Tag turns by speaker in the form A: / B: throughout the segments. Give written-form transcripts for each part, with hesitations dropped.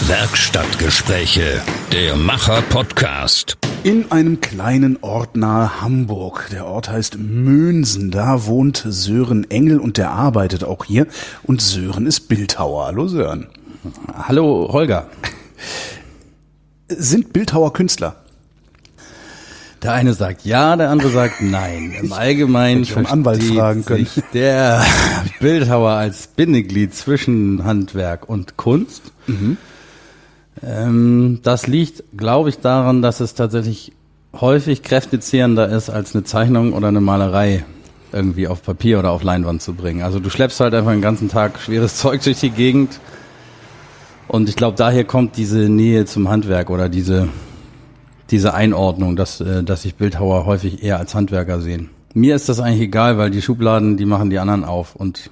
A: Werkstattgespräche, der Macher-Podcast.
B: In einem kleinen Ort nahe Hamburg. Der Ort heißt Mönsen. Da wohnt Sören Engel und der arbeitet auch hier. Und Sören ist Bildhauer. Hallo Sören.
C: Hallo Holger.
B: Sind Bildhauer Künstler?
C: Der eine sagt ja, der andere sagt nein. Im Allgemeinen versteht sich der Bildhauer als Bindeglied zwischen Handwerk und Kunst. Das liegt, glaube ich, daran, dass es tatsächlich häufig kräftezehrender ist, als eine Zeichnung oder eine Malerei irgendwie auf Papier oder auf Leinwand zu bringen. Also du schleppst halt einfach den ganzen Tag schweres Zeug durch die Gegend. Und ich glaube, daher kommt diese Nähe zum Handwerk oder diese Einordnung, dass sich Bildhauer häufig eher als Handwerker sehen. Mir ist das eigentlich egal, weil die Schubladen, die machen die anderen auf. Und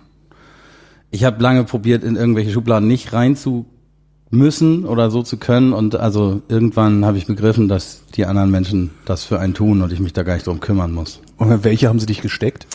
C: ich habe lange probiert, in irgendwelche Schubladen nicht rein zu müssen oder so zu können. Und also irgendwann habe ich begriffen, dass die anderen Menschen das für einen tun und ich mich da gar nicht drum kümmern muss.
B: Und welche haben sie dich gesteckt?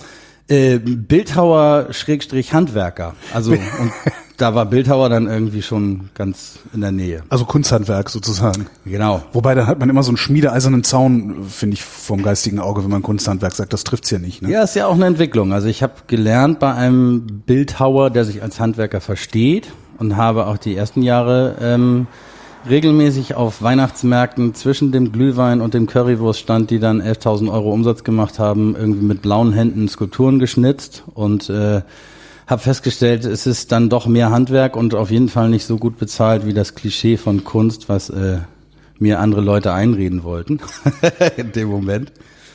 C: Bildhauer / Handwerker. Also und da war Bildhauer dann irgendwie schon ganz in der Nähe.
B: Also Kunsthandwerk sozusagen.
C: Genau.
B: Wobei, da hat man immer so einen schmiedeeisernen Zaun, finde ich, vom geistigen Auge, wenn man Kunsthandwerk sagt. Das trifft's ja nicht. Ne?
C: Ja, ist ja auch eine Entwicklung. Also ich habe gelernt bei einem Bildhauer, der sich als Handwerker versteht und habe auch die ersten Jahre regelmäßig auf Weihnachtsmärkten zwischen dem Glühwein und dem Currywurststand, die dann 11.000 Euro Umsatz gemacht haben, irgendwie mit blauen Händen Skulpturen geschnitzt und habe festgestellt, es ist dann doch mehr Handwerk und auf jeden Fall nicht so gut bezahlt wie das Klischee von Kunst, was mir andere Leute einreden wollten in dem Moment.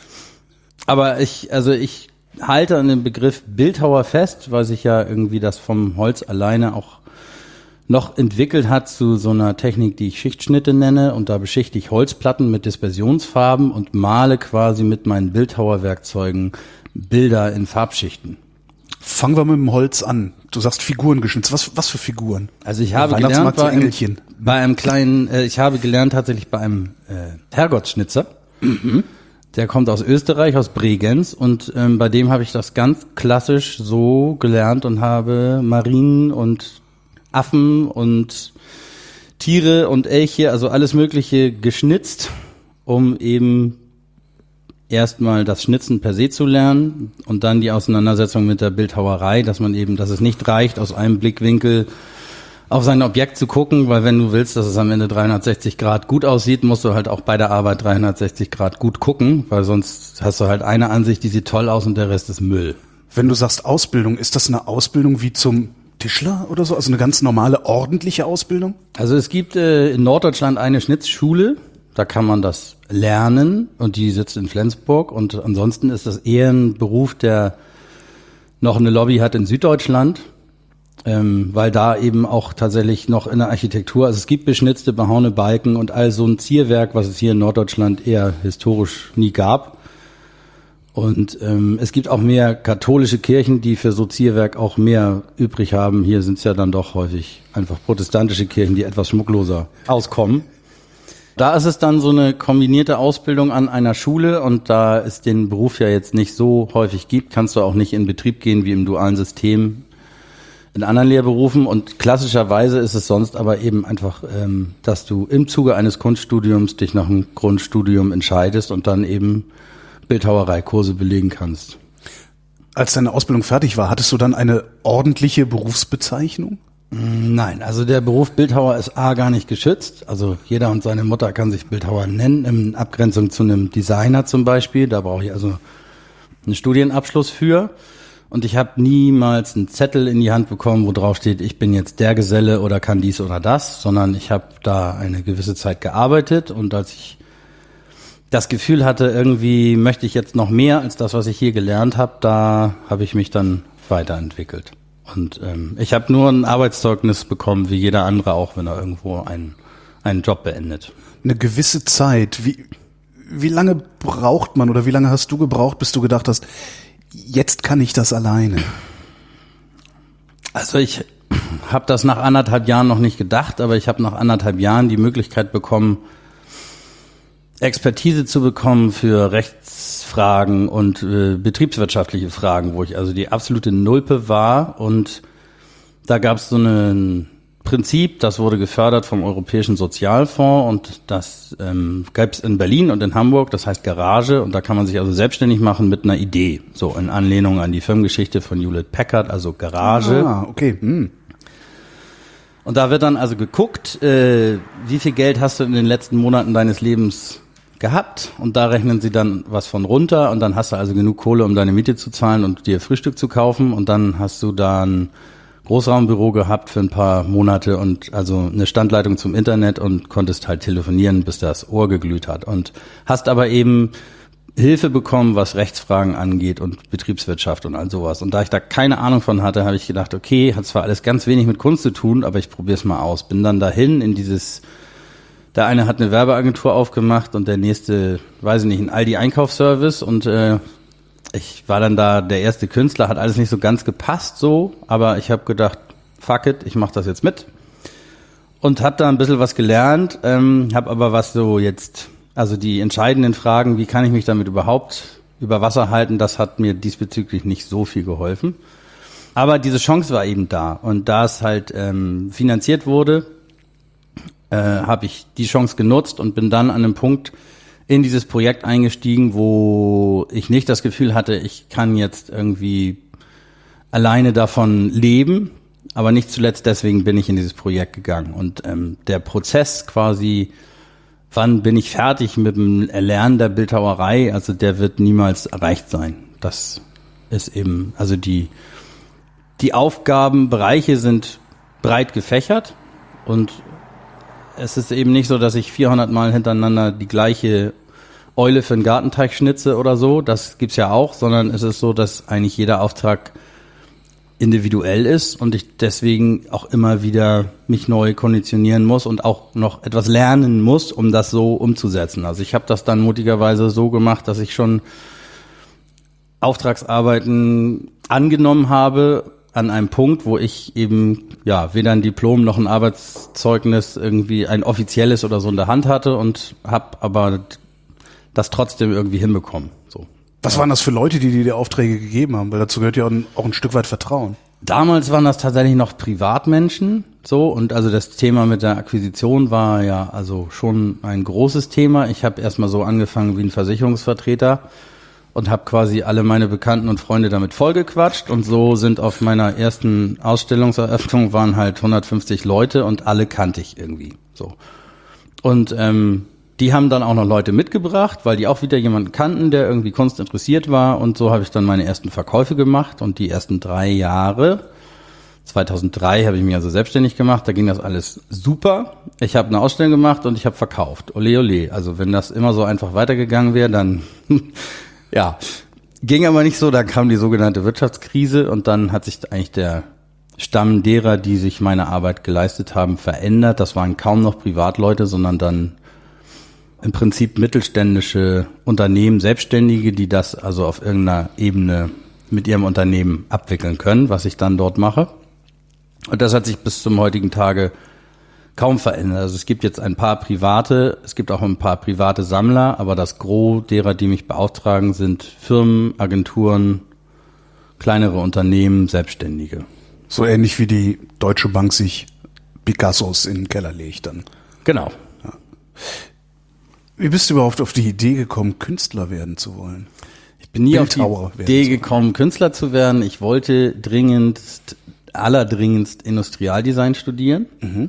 C: Aber ich halte an dem Begriff Bildhauer fest, weil sich ja irgendwie das vom Holz alleine auch noch entwickelt hat zu so einer Technik, die ich Schichtschnitte nenne, und da beschichte ich Holzplatten mit Dispersionsfarben und male quasi mit meinen Bildhauerwerkzeugen Bilder in Farbschichten.
B: Fangen wir mit dem Holz an. Du sagst Figuren geschnitzt. Was für Figuren?
C: Also ich habe gelernt bei einem kleinen, ich habe gelernt tatsächlich bei einem Herrgottsschnitzer. Der kommt aus Österreich, aus Bregenz, und bei dem habe ich das ganz klassisch so gelernt und habe Marien und Affen und Tiere und Elche, also alles Mögliche geschnitzt, um eben erstmal das Schnitzen per se zu lernen und dann die Auseinandersetzung mit der Bildhauerei, dass es nicht reicht, aus einem Blickwinkel auf sein Objekt zu gucken, weil wenn du willst, dass es am Ende 360 Grad gut aussieht, musst du halt auch bei der Arbeit 360 Grad gut gucken, weil sonst hast du halt eine Ansicht, die sieht toll aus und der Rest ist Müll.
B: Wenn du sagst Ausbildung, ist das eine Ausbildung wie zum Tischler oder so? Also eine ganz normale, ordentliche Ausbildung?
C: Also es gibt in Norddeutschland eine Schnitzschule, da kann man das lernen und die sitzt in Flensburg, und ansonsten ist das eher ein Beruf, der noch eine Lobby hat in Süddeutschland, weil da eben auch tatsächlich noch in der Architektur, also es gibt beschnitzte, behauene Balken und all so ein Zierwerk, was es hier in Norddeutschland eher historisch nie gab. Und es gibt auch mehr katholische Kirchen, die für so Zierwerk auch mehr übrig haben. Hier sind es ja dann doch häufig einfach protestantische Kirchen, die etwas schmuckloser auskommen. Da ist es dann so eine kombinierte Ausbildung an einer Schule, und da es den Beruf ja jetzt nicht so häufig gibt, kannst du auch nicht in Betrieb gehen wie im dualen System in anderen Lehrberufen. Und klassischerweise ist es sonst aber eben einfach, dass du im Zuge eines Kunststudiums dich nach einem Grundstudium entscheidest und dann eben Bildhauereikurse belegen kannst.
B: Als deine Ausbildung fertig war, hattest du dann eine ordentliche Berufsbezeichnung?
C: Nein, also der Beruf Bildhauer ist gar nicht geschützt. Also jeder und seine Mutter kann sich Bildhauer nennen, in Abgrenzung zu einem Designer zum Beispiel. Da brauche ich also einen Studienabschluss für. Und ich habe niemals einen Zettel in die Hand bekommen, wo drauf steht, ich bin jetzt der Geselle oder kann dies oder das, sondern ich habe da eine gewisse Zeit gearbeitet, und als ich das Gefühl hatte, irgendwie möchte ich jetzt noch mehr als das, was ich hier gelernt habe, da habe ich mich dann weiterentwickelt. Und ich habe nur ein Arbeitszeugnis bekommen, wie jeder andere auch, wenn er irgendwo einen Job beendet.
B: Eine gewisse Zeit. Wie lange braucht man oder wie lange hast du gebraucht, bis du gedacht hast, jetzt kann ich das alleine?
C: Also ich habe das nach 1,5 Jahren noch nicht gedacht, aber ich habe nach 1,5 Jahren die Möglichkeit bekommen, Expertise zu bekommen für Rechtsfragen und betriebswirtschaftliche Fragen, wo ich also die absolute Nulpe war, und da gab es so einen Prinzip, das wurde gefördert vom Europäischen Sozialfonds und das gab es in Berlin und in Hamburg, das heißt Garage, und da kann man sich also selbstständig machen mit einer Idee, so in Anlehnung an die Firmengeschichte von Hewlett Packard, also Garage.
B: Ah, okay.
C: Und da wird dann also geguckt, wie viel Geld hast du in den letzten Monaten deines Lebens gehabt, und da rechnen sie dann was von runter, und dann hast du also genug Kohle, um deine Miete zu zahlen und dir Frühstück zu kaufen, und dann hast du dann Großraumbüro gehabt für ein paar Monate und also eine Standleitung zum Internet und konntest halt telefonieren, bis das Ohr geglüht hat, und hast aber eben Hilfe bekommen, was Rechtsfragen angeht und Betriebswirtschaft und all sowas. Und da ich da keine Ahnung von hatte, habe ich gedacht, okay, hat zwar alles ganz wenig mit Kunst zu tun, aber ich probiere es mal aus. Bin dann dahin in dieses, der eine hat eine Werbeagentur aufgemacht und der nächste, weiß ich nicht, ein Aldi-Einkaufsservice, und ich war dann da der erste Künstler, hat alles nicht so ganz gepasst so, aber ich habe gedacht, fuck it, ich mache das jetzt mit und habe da ein bisschen was gelernt, habe aber was so jetzt, also die entscheidenden Fragen, wie kann ich mich damit überhaupt über Wasser halten, das hat mir diesbezüglich nicht so viel geholfen. Aber diese Chance war eben da, und da es halt finanziert wurde, habe ich die Chance genutzt und bin dann an einem Punkt in dieses Projekt eingestiegen, wo ich nicht das Gefühl hatte, ich kann jetzt irgendwie alleine davon leben, aber nicht zuletzt deswegen bin ich in dieses Projekt gegangen. Und der Prozess quasi, wann bin ich fertig mit dem Erlernen der Bildhauerei, also der wird niemals erreicht sein. Das ist eben, also die Aufgabenbereiche sind breit gefächert, und es ist eben nicht so, dass ich 400 Mal hintereinander die gleiche Eule für einen Gartenteich schnitze oder so, das gibt's ja auch, sondern es ist so, dass eigentlich jeder Auftrag individuell ist und ich deswegen auch immer wieder mich neu konditionieren muss und auch noch etwas lernen muss, um das so umzusetzen. Also ich habe das dann mutigerweise so gemacht, dass ich schon Auftragsarbeiten angenommen habe, an einem Punkt, wo ich eben ja weder ein Diplom noch ein Arbeitszeugnis irgendwie ein offizielles oder so in der Hand hatte, und habe aber das trotzdem irgendwie hinbekommen. So.
B: Was waren das für Leute, die dir die Aufträge gegeben haben? Weil dazu gehört ja auch ein Stück weit Vertrauen.
C: Damals waren das tatsächlich noch Privatmenschen, so, und also das Thema mit der Akquisition war ja also schon ein großes Thema. Ich habe erstmal so angefangen wie ein Versicherungsvertreter und habe quasi alle meine Bekannten und Freunde damit vollgequatscht, und so sind auf meiner ersten Ausstellungseröffnung waren halt 150 Leute und alle kannte ich irgendwie so. Und die haben dann auch noch Leute mitgebracht, weil die auch wieder jemanden kannten, der irgendwie Kunst interessiert war, und so habe ich dann meine ersten Verkäufe gemacht, und die ersten 3 Jahre, 2003 habe ich mich also selbstständig gemacht, da ging das alles super. Ich habe eine Ausstellung gemacht und ich habe verkauft, ole ole, also wenn das immer so einfach weitergegangen wäre, dann ja, ging aber nicht so, da kam die sogenannte Wirtschaftskrise, und dann hat sich eigentlich der Stamm derer, die sich meine Arbeit geleistet haben, verändert. Das waren kaum noch Privatleute, sondern dann im Prinzip mittelständische Unternehmen, Selbstständige, die das also auf irgendeiner Ebene mit ihrem Unternehmen abwickeln können, was ich dann dort mache. Und das hat sich bis zum heutigen Tage kaum verändert. Also es gibt jetzt ein paar private, es gibt auch ein paar private Sammler, aber das Gros derer, die mich beauftragen, sind Firmen, Agenturen, kleinere Unternehmen, Selbstständige.
B: So ähnlich wie die Deutsche Bank sich Picassos in den Keller legt dann.
C: Genau.
B: Ja. Wie bist du überhaupt auf die Idee gekommen, Künstler werden zu wollen?
C: Ich bin nie auf die Idee gekommen, Künstler zu werden. Ich wollte allerdringendst Industrialdesign studieren. Mhm.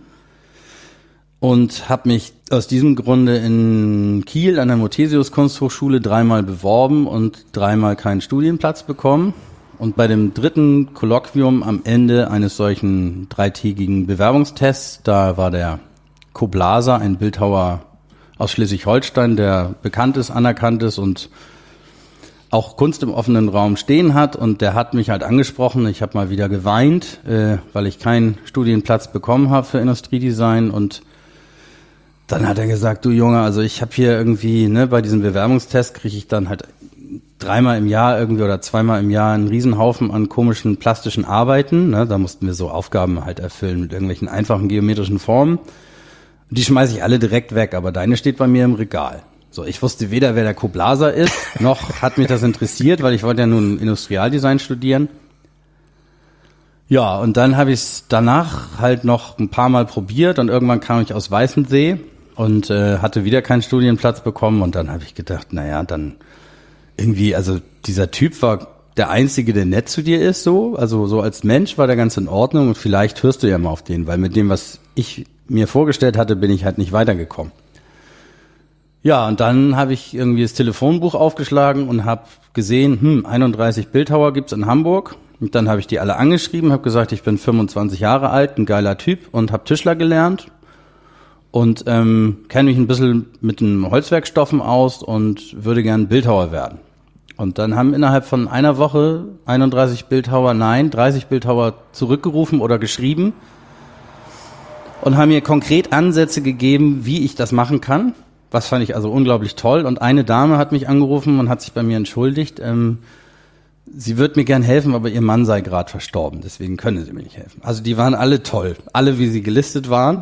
C: Und habe mich aus diesem Grunde in Kiel an der Muthesius Kunsthochschule 3-mal beworben und 3-mal keinen Studienplatz bekommen. Und bei dem 3. Kolloquium am Ende eines solchen 3-tägigen Bewerbungstests, da war der Koblaser, ein Bildhauer aus Schleswig-Holstein, der bekannt ist, anerkannt ist und auch Kunst im offenen Raum stehen hat, und der hat mich halt angesprochen. Ich habe mal wieder geweint, weil ich keinen Studienplatz bekommen habe für Industriedesign, und dann hat er gesagt, du Junge, also ich habe hier irgendwie, bei diesem Bewerbungstest kriege ich dann halt 3-mal im Jahr irgendwie oder 2-mal im Jahr einen Riesenhaufen an komischen plastischen Arbeiten. Da mussten wir so Aufgaben halt erfüllen mit irgendwelchen einfachen geometrischen Formen. Die schmeiße ich alle direkt weg, aber deine steht bei mir im Regal. So, ich wusste weder, wer der Koblaser ist, noch hat mich das interessiert, weil ich wollte ja nun Industrialdesign studieren. Ja, und dann habe ich es danach halt noch ein paar Mal probiert und irgendwann kam ich aus Weißensee und hatte wieder keinen Studienplatz bekommen und dann habe ich gedacht, naja, dann irgendwie, also dieser Typ war der Einzige, der nett zu dir ist, so, also so als Mensch war der ganz in Ordnung und vielleicht hörst du ja mal auf den, weil mit dem, was ich mir vorgestellt hatte, bin ich halt nicht weitergekommen. Ja, und dann habe ich irgendwie das Telefonbuch aufgeschlagen und habe gesehen, 31 Bildhauer gibt's in Hamburg. Und dann habe ich die alle angeschrieben, habe gesagt, ich bin 25 Jahre alt, ein geiler Typ und habe Tischler gelernt und kenne mich ein bisschen mit den Holzwerkstoffen aus und würde gern Bildhauer werden. Und dann haben innerhalb von einer Woche 30 Bildhauer zurückgerufen oder geschrieben und haben mir konkret Ansätze gegeben, wie ich das machen kann. Was fand ich also unglaublich toll. Und eine Dame hat mich angerufen und hat sich bei mir entschuldigt. Sie wird mir gern helfen, aber ihr Mann sei gerade verstorben. Deswegen können sie mir nicht helfen. Also die waren alle toll. Alle, wie sie gelistet waren.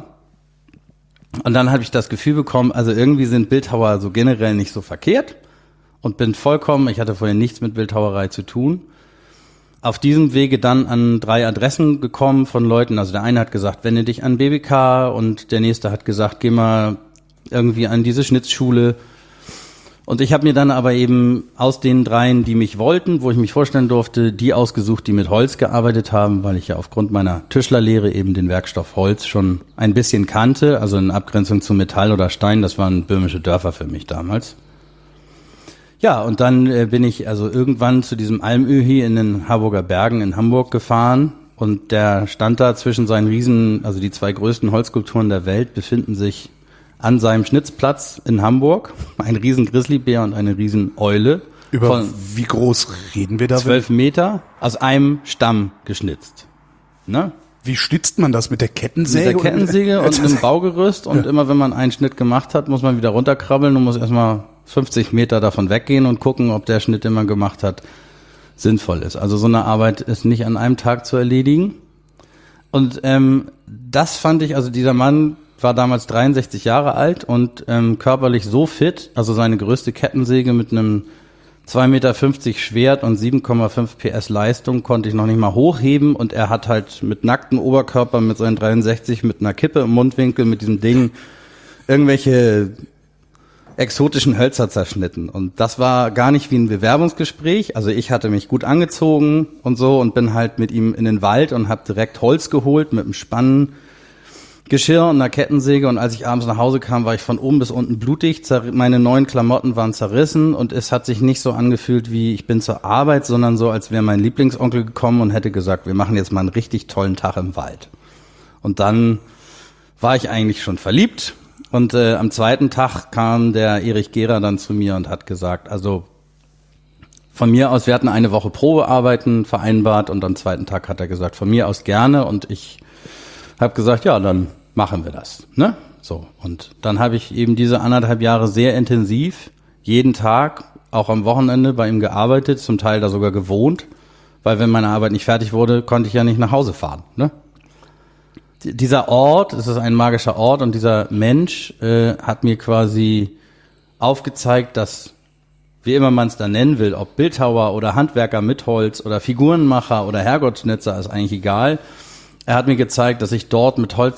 C: Und dann habe ich das Gefühl bekommen, also irgendwie sind Bildhauer so generell nicht so verkehrt. Und bin ich hatte vorher nichts mit Bildhauerei zu tun. Auf diesem Wege dann an 3 Adressen gekommen von Leuten. Also der eine hat gesagt, wende dich an BBK und der nächste hat gesagt, geh mal irgendwie an diese Schnitzschule. Und ich habe mir dann aber eben aus den 3, die mich wollten, wo ich mich vorstellen durfte, die ausgesucht, die mit Holz gearbeitet haben, weil ich ja aufgrund meiner Tischlerlehre eben den Werkstoff Holz schon ein bisschen kannte, also in Abgrenzung zu Metall oder Stein, das waren böhmische Dörfer für mich damals. Ja, und dann bin ich also irgendwann zu diesem Almöhi in den Harburger Bergen in Hamburg gefahren und der stand da zwischen seinen also die 2 größten Holzskulpturen der Welt befinden sich an seinem Schnitzplatz in Hamburg, ein riesen Grizzlybär und eine riesen Eule.
B: Über wie groß reden wir da?
C: 12 Meter, aus einem Stamm geschnitzt. Ne?
B: Wie schnitzt man das? Mit der Kettensäge?
C: Mit der Kettensäge und einem Baugerüst und immer wenn man einen Schnitt gemacht hat, muss man wieder runterkrabbeln und muss erstmal 50 Meter davon weggehen und gucken, ob der Schnitt, den man gemacht hat, sinnvoll ist. Also so eine Arbeit ist nicht an einem Tag zu erledigen. Und das fand ich, also dieser Mann war damals 63 Jahre alt und körperlich so fit, also seine größte Kettensäge mit einem 2,50 Meter Schwert und 7,5 PS Leistung konnte ich noch nicht mal hochheben und er hat halt mit nacktem Oberkörper mit seinen 63 mit einer Kippe im Mundwinkel mit diesem Ding irgendwelche exotischen Hölzer zerschnitten und das war gar nicht wie ein Bewerbungsgespräch, also ich hatte mich gut angezogen und so und bin halt mit ihm in den Wald und habe direkt Holz geholt mit einem Spannengeschirr und einer Kettensäge und als ich abends nach Hause kam, war ich von oben bis unten blutig, meine neuen Klamotten waren zerrissen und es hat sich nicht so angefühlt wie ich bin zur Arbeit, sondern so, als wäre mein Lieblingsonkel gekommen und hätte gesagt, wir machen jetzt mal einen richtig tollen Tag im Wald. Und dann war ich eigentlich schon verliebt und am zweiten Tag kam der Erich Gehrer dann zu mir und hat gesagt, also von mir aus, wir hatten eine Woche Probearbeiten vereinbart und am zweiten Tag hat er gesagt, von mir aus gerne und ich habe gesagt, ja, dann machen wir das, ne? So, und dann habe ich eben diese 1,5 Jahre sehr intensiv, jeden Tag, auch am Wochenende bei ihm gearbeitet, zum Teil da sogar gewohnt, weil wenn meine Arbeit nicht fertig wurde, konnte ich ja nicht nach Hause fahren, ne? Dieser Ort, es ist ein magischer Ort und dieser Mensch hat mir quasi aufgezeigt, dass, wie immer man es da nennen will, ob Bildhauer oder Handwerker mit Holz oder Figurenmacher oder Herrgottschnitzer, ist eigentlich egal. Er hat mir gezeigt, dass ich dort mit Holz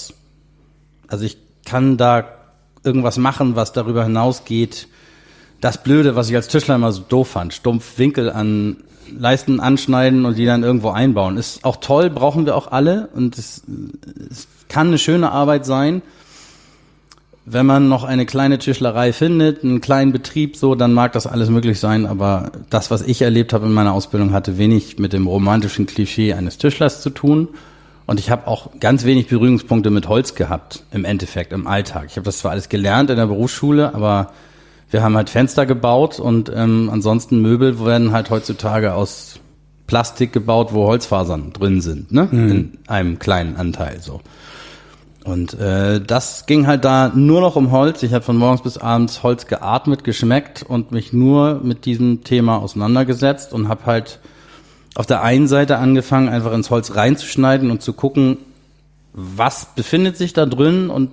C: also ich kann da irgendwas machen, was darüber hinausgeht. Das Blöde, was ich als Tischler immer so doof fand, stumpf Winkel an Leisten anschneiden und die dann irgendwo einbauen. Ist auch toll, brauchen wir auch alle und es kann eine schöne Arbeit sein. Wenn man noch eine kleine Tischlerei findet, einen kleinen Betrieb, so, dann mag das alles möglich sein, aber das, was ich erlebt habe in meiner Ausbildung, hatte wenig mit dem romantischen Klischee eines Tischlers zu tun und ich habe auch ganz wenig Berührungspunkte mit Holz gehabt, im Endeffekt, im Alltag. Ich habe das zwar alles gelernt in der Berufsschule, aber wir haben halt Fenster gebaut und ansonsten Möbel werden halt heutzutage aus Plastik gebaut, wo Holzfasern drin sind, ne? In einem kleinen Anteil so. Und das ging halt da nur noch um Holz. Ich habe von morgens bis abends Holz geatmet, geschmeckt und mich nur mit diesem Thema auseinandergesetzt und habe halt auf der einen Seite angefangen, einfach ins Holz reinzuschneiden und zu gucken, was befindet sich da drin und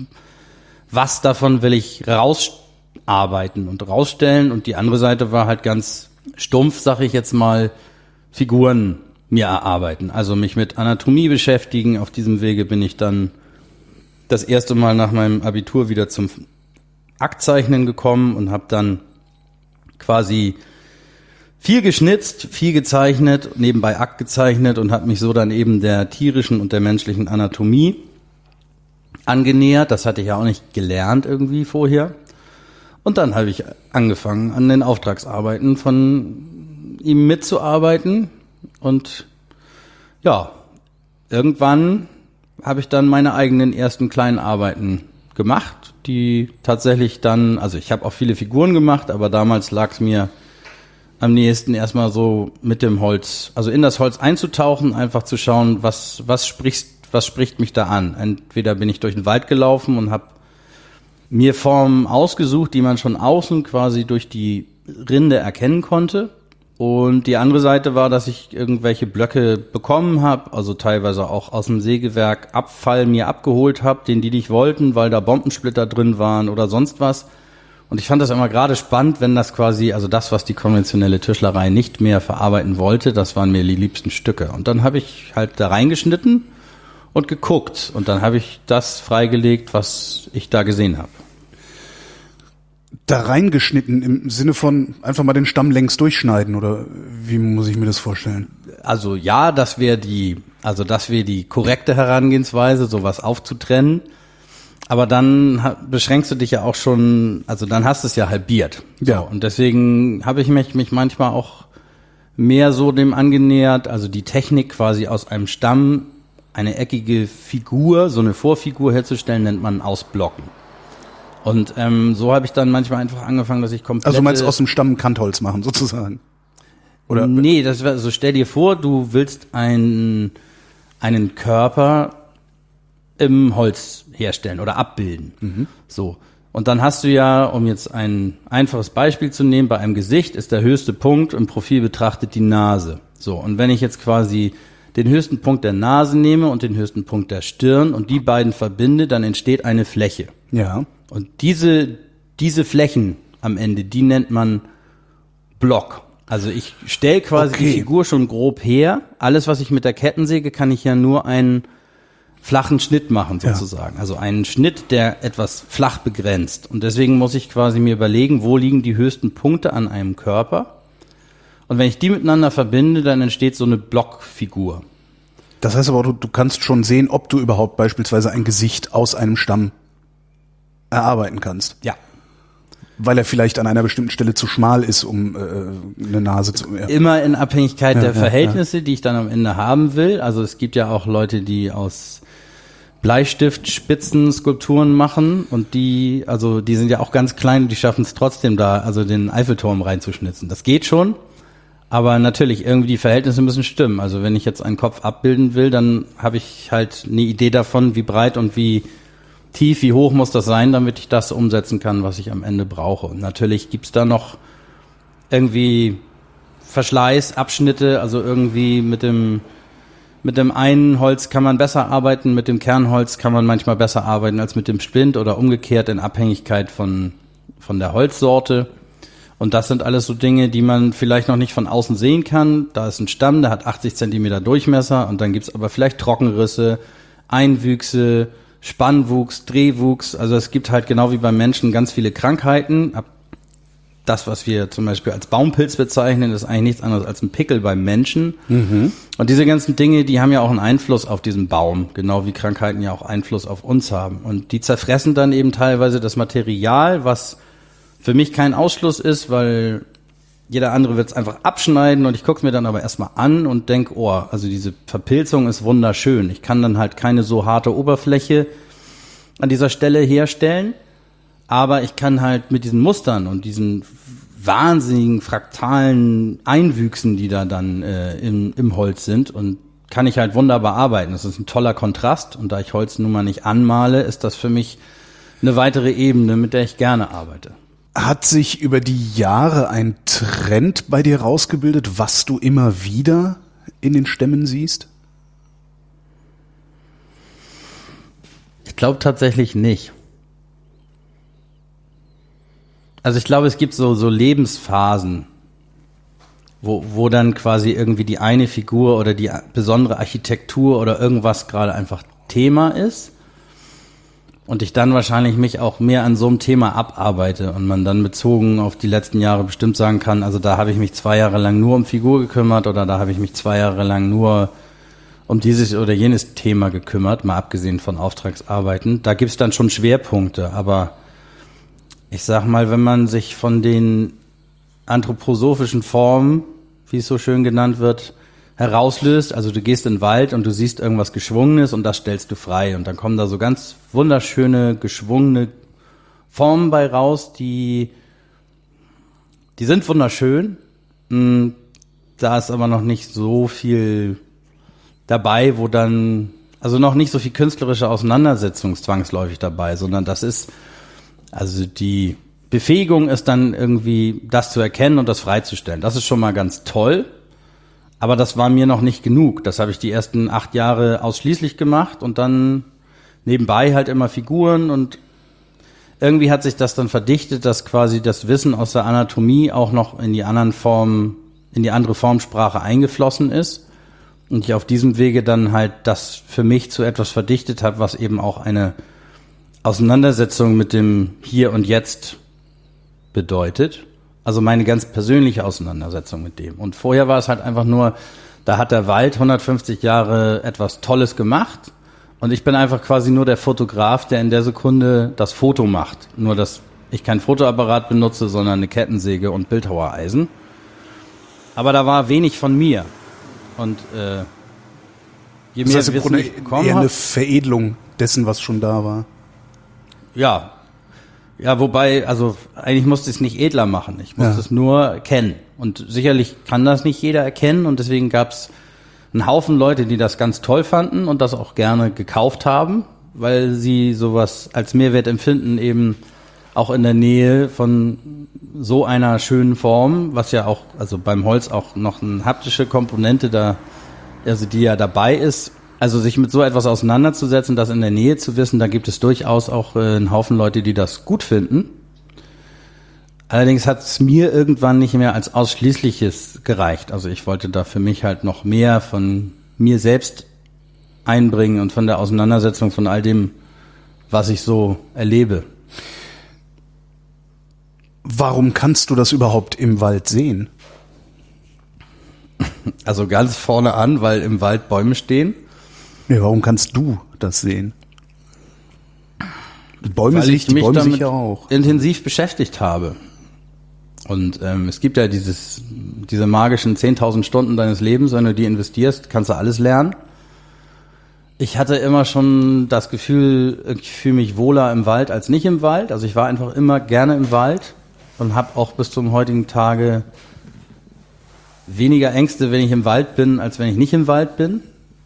C: was davon will ich rausarbeiten und rausstellen. Und die andere Seite war halt ganz stumpf, sag ich jetzt mal, Figuren mir erarbeiten. Also mich mit Anatomie beschäftigen. Auf diesem Wege bin ich dann das erste Mal nach meinem Abitur wieder zum Aktzeichnen gekommen und habe dann quasi viel geschnitzt, viel gezeichnet, nebenbei Akt gezeichnet und habe mich so dann eben der tierischen und der menschlichen Anatomie angenähert. Das hatte ich ja auch nicht gelernt irgendwie vorher. Und dann habe ich angefangen, an den Auftragsarbeiten von ihm mitzuarbeiten. Und ja, irgendwann habe ich dann meine eigenen ersten kleinen Arbeiten gemacht, die tatsächlich dann, also ich habe auch viele Figuren gemacht, aber damals lag es mir am nächsten erstmal so mit dem Holz, also in das Holz einzutauchen, einfach zu schauen, was spricht mich da an. Entweder bin ich durch den Wald gelaufen und habe mir Formen ausgesucht, die man schon außen quasi durch die Rinde erkennen konnte. Und die andere Seite war, dass ich irgendwelche Blöcke bekommen habe, also teilweise auch aus dem Sägewerk Abfall mir abgeholt habe, den die nicht wollten, weil da Bombensplitter drin waren oder sonst was. Und ich fand das immer gerade spannend, wenn das quasi, also das, was die konventionelle Tischlerei nicht mehr verarbeiten wollte, das waren mir die liebsten Stücke. Und dann habe ich halt da reingeschnitten und geguckt. Und dann habe ich das freigelegt, was ich da gesehen habe.
B: Da reingeschnitten im Sinne von einfach mal den Stamm längs durchschneiden, oder wie muss ich mir das vorstellen?
C: Also ja, das wäre die korrekte Herangehensweise, sowas aufzutrennen. Aber dann beschränkst du dich ja auch schon, also dann hast du es ja halbiert.
B: Ja.
C: So, und deswegen habe ich mich manchmal auch mehr so dem angenähert, also die Technik quasi aus einem Stamm, eine eckige Figur, so eine Vorfigur herzustellen, nennt man Ausblocken. Und so habe ich dann manchmal einfach angefangen, dass ich komplett...
B: Also du meinst aus dem Stamm Kantholz machen, sozusagen? Oder? Nee,
C: das wäre, so stell dir vor, du willst einen Körper im Holz herstellen oder abbilden. Mhm. So. Und dann hast du ja, um jetzt ein einfaches Beispiel zu nehmen, bei einem Gesicht ist der höchste Punkt im Profil betrachtet die Nase. So. Und wenn ich jetzt quasi den höchsten Punkt der Nase nehme und den höchsten Punkt der Stirn und die beiden verbinde, dann entsteht eine Fläche.
B: Ja.
C: Und diese Flächen am Ende, die nennt man Block. Also ich stelle quasi die Figur schon grob her. Alles, was ich mit der Kettensäge, kann ich ja nur einen flachen Schnitt machen sozusagen. Ja. Also einen Schnitt, der etwas flach begrenzt. Und deswegen muss ich quasi mir überlegen, wo liegen die höchsten Punkte an einem Körper. Und wenn ich die miteinander verbinde, dann entsteht so eine Blockfigur.
B: Das heißt aber, du kannst schon sehen, ob du überhaupt beispielsweise ein Gesicht aus einem Stamm erarbeiten kannst.
C: Ja.
B: Weil er vielleicht an einer bestimmten Stelle zu schmal ist, um eine Nase zu... Ja.
C: Immer in Abhängigkeit der Verhältnisse, die ich dann am Ende haben will. Also es gibt ja auch Leute, die aus Bleistiftspitzen Skulpturen machen und die sind ja auch ganz klein und die schaffen es trotzdem da, also den Eiffelturm reinzuschnitzen. Das geht schon, aber natürlich irgendwie die Verhältnisse müssen stimmen. Also wenn ich jetzt einen Kopf abbilden will, dann habe ich halt eine Idee davon, wie breit und wie tief, wie hoch muss das sein, damit ich das umsetzen kann, was ich am Ende brauche. Und natürlich gibt's da noch irgendwie Verschleißabschnitte, also irgendwie mit dem einen Holz kann man besser arbeiten, mit dem Kernholz kann man manchmal besser arbeiten als mit dem Splint oder umgekehrt in Abhängigkeit von der Holzsorte. Und das sind alles so Dinge, die man vielleicht noch nicht von außen sehen kann. Da ist ein Stamm, der hat 80 Zentimeter Durchmesser und dann gibt's aber vielleicht Trockenrisse, Einwüchse, Spannwuchs, Drehwuchs, also es gibt halt genau wie beim Menschen ganz viele Krankheiten. Das, was wir zum Beispiel als Baumpilz bezeichnen, ist eigentlich nichts anderes als ein Pickel beim Menschen. Mhm. Und diese ganzen Dinge, die haben ja auch einen Einfluss auf diesen Baum, genau wie Krankheiten ja auch Einfluss auf uns haben. Und die zerfressen dann eben teilweise das Material, was für mich kein Ausschluss ist, weil jeder andere wird es einfach abschneiden und ich gucke es mir dann aber erstmal an und denke, oh, also diese Verpilzung ist wunderschön. Ich kann dann halt keine so harte Oberfläche an dieser Stelle herstellen, aber ich kann halt mit diesen Mustern und diesen wahnsinnigen fraktalen Einwüchsen, die da dann im Holz sind, und kann ich halt wunderbar arbeiten. Das ist ein toller Kontrast und da ich Holz nun mal nicht anmale, ist das für mich eine weitere Ebene, mit der ich gerne arbeite.
B: Hat sich über die Jahre ein Trend bei dir rausgebildet, was du immer wieder in den Stämmen siehst?
C: Ich glaube tatsächlich nicht. Also ich glaube, es gibt so Lebensphasen, wo dann quasi irgendwie die eine Figur oder die besondere Architektur oder irgendwas gerade einfach Thema ist. Und ich dann wahrscheinlich mich auch mehr an so einem Thema abarbeite und man dann bezogen auf die letzten Jahre bestimmt sagen kann, also da habe ich mich 2 Jahre lang nur um Figur gekümmert oder da habe ich mich 2 Jahre lang nur um dieses oder jenes Thema gekümmert, mal abgesehen von Auftragsarbeiten. Da gibt's dann schon Schwerpunkte, aber ich sag mal, wenn man sich von den anthroposophischen Formen, wie es so schön genannt wird, herauslöst, also du gehst in den Wald und du siehst irgendwas Geschwungenes und das stellst du frei und dann kommen da so ganz wunderschöne, geschwungene Formen bei raus, die sind wunderschön, da ist aber noch nicht so viel dabei, wo dann, also noch nicht so viel künstlerische Auseinandersetzung zwangsläufig dabei, sondern das ist, also die Befähigung ist dann irgendwie, das zu erkennen und das freizustellen. Das ist schon mal ganz toll. Aber das war mir noch nicht genug. Das habe ich die ersten 8 Jahre ausschließlich gemacht und dann nebenbei halt immer Figuren und irgendwie hat sich das dann verdichtet, dass quasi das Wissen aus der Anatomie auch noch in die anderen Formen, in die andere Formsprache eingeflossen ist und ich auf diesem Wege dann halt das für mich zu etwas verdichtet habe, was eben auch eine Auseinandersetzung mit dem Hier und Jetzt bedeutet. Also meine ganz persönliche Auseinandersetzung mit dem. Und vorher war es halt einfach nur, da hat der Wald 150 Jahre etwas Tolles gemacht und ich bin einfach quasi nur der Fotograf, der in der Sekunde das Foto macht. Nur, dass ich kein Fotoapparat benutze, sondern eine Kettensäge und Bildhauereisen. Aber da war wenig von mir. Und je mehr Wissen ich bekommen
B: eher
C: habe,
B: eine Veredelung dessen, was schon da war.
C: Ja, wobei, also eigentlich musste ich es nicht edler machen. Ich musste es nur kennen. Und sicherlich kann das nicht jeder erkennen. Und deswegen gab es einen Haufen Leute, die das ganz toll fanden und das auch gerne gekauft haben, weil sie sowas als Mehrwert empfinden, eben auch in der Nähe von so einer schönen Form, was ja auch, also beim Holz auch noch eine haptische Komponente da, also die ja dabei ist. Also sich mit so etwas auseinanderzusetzen, das in der Nähe zu wissen, da gibt es durchaus auch einen Haufen Leute, die das gut finden. Allerdings hat es mir irgendwann nicht mehr als Ausschließliches gereicht. Also ich wollte da für mich halt noch mehr von mir selbst einbringen und von der Auseinandersetzung von all dem, was ich so erlebe.
B: Warum kannst du das überhaupt im Wald sehen?
C: Also ganz vorne an, weil im Wald Bäume stehen.
B: Ja, warum kannst du das sehen? Die Bäume
C: Weil ich
B: die
C: mich
B: Bäume
C: damit
B: sicher auch.
C: intensiv beschäftigt habe. Und es gibt ja diese magischen 10.000 Stunden deines Lebens, wenn du die investierst, kannst du alles lernen. Ich hatte immer schon das Gefühl, ich fühle mich wohler im Wald als nicht im Wald. Also ich war einfach immer gerne im Wald und habe auch bis zum heutigen Tage weniger Ängste, wenn ich im Wald bin, als wenn ich nicht im Wald bin.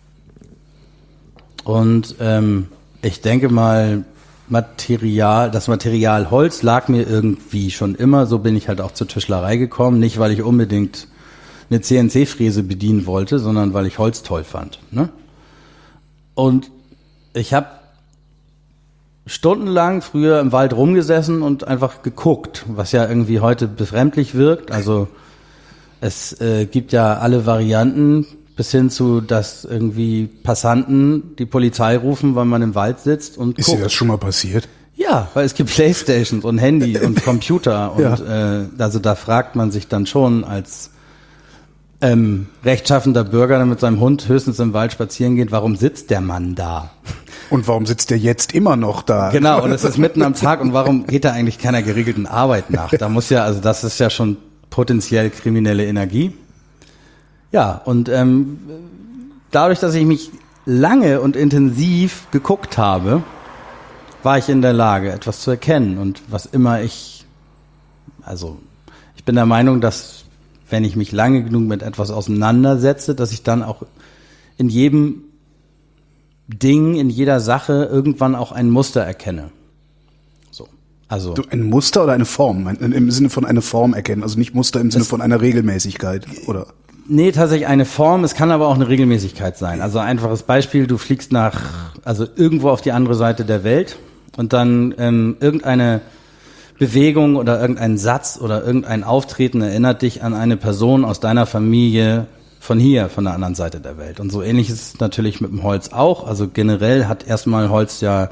C: Und ich denke mal, das Material Holz lag mir irgendwie schon immer. So bin ich halt auch zur Tischlerei gekommen. Nicht, weil ich unbedingt eine CNC-Fräse bedienen wollte, sondern weil ich Holz toll fand. Ne? Und ich habe stundenlang früher im Wald rumgesessen und einfach geguckt, was ja irgendwie heute befremdlich wirkt. Also es gibt ja alle Varianten, bis hin zu, dass irgendwie Passanten die Polizei rufen, weil man im Wald sitzt und guckt.
B: Ist dir das schon mal passiert?
C: Ja, weil es gibt Playstations und Handy und Computer und
B: Ja.
C: also da fragt man sich dann schon als rechtschaffender Bürger, der mit seinem Hund höchstens im Wald spazieren geht, warum sitzt der Mann da?
B: Und warum sitzt der jetzt immer noch da?
C: Genau, und es ist mitten am Tag und warum geht da eigentlich keiner geregelten Arbeit nach? Da muss ja, also das ist ja schon potenziell kriminelle Energie. Ja, und dadurch, dass ich mich lange und intensiv geguckt habe, war ich in der Lage, etwas zu erkennen. Und was immer ich bin der Meinung, dass wenn ich mich lange genug mit etwas auseinandersetze, dass ich dann auch in jedem Ding, in jeder Sache irgendwann auch ein Muster erkenne. So, also
B: Ein Muster oder eine Form? Im Sinne von einer Form erkennen, also nicht Muster im Sinne von einer Regelmäßigkeit, oder?
C: Nee, tatsächlich eine Form, es kann aber auch eine Regelmäßigkeit sein. Also einfaches Beispiel, du fliegst irgendwo auf die andere Seite der Welt und dann irgendeine Bewegung oder irgendein Satz oder irgendein Auftreten erinnert dich an eine Person aus deiner Familie von hier, von der anderen Seite der Welt. Und so ähnlich ist es natürlich mit dem Holz auch. Also generell hat erstmal Holz ja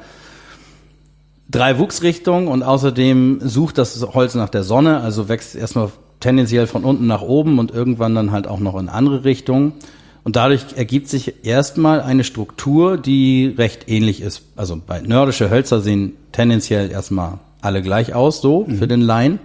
C: 3 Wuchsrichtungen und außerdem sucht das Holz nach der Sonne, also wächst erstmal tendenziell von unten nach oben und irgendwann dann halt auch noch in andere Richtungen. Und dadurch ergibt sich erstmal eine Struktur, die recht ähnlich ist. Also bei nordische Hölzer sehen tendenziell erstmal alle gleich aus, so für den Laien.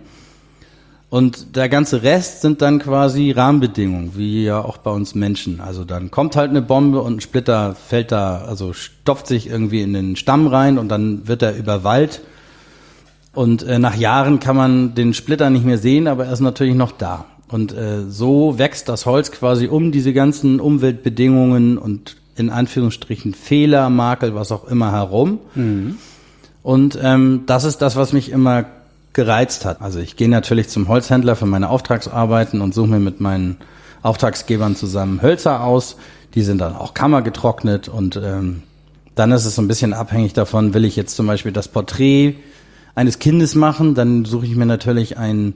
C: Und der ganze Rest sind dann quasi Rahmenbedingungen, wie ja auch bei uns Menschen. Also dann kommt halt eine Bombe und ein Splitter fällt da, also stopft sich irgendwie in den Stamm rein und dann wird er überwallt. Und nach Jahren kann man den Splitter nicht mehr sehen, aber er ist natürlich noch da. Und so wächst das Holz quasi um diese ganzen Umweltbedingungen und in Anführungsstrichen Fehler, Makel, was auch immer herum. Mhm. Und das ist das, was mich immer gereizt hat. Also ich gehe natürlich zum Holzhändler für meine Auftragsarbeiten und suche mir mit meinen Auftragsgebern zusammen Hölzer aus. Die sind dann auch kammergetrocknet und dann ist es so ein bisschen abhängig davon, will ich jetzt zum Beispiel das Porträt eines Kindes machen, dann suche ich mir natürlich ein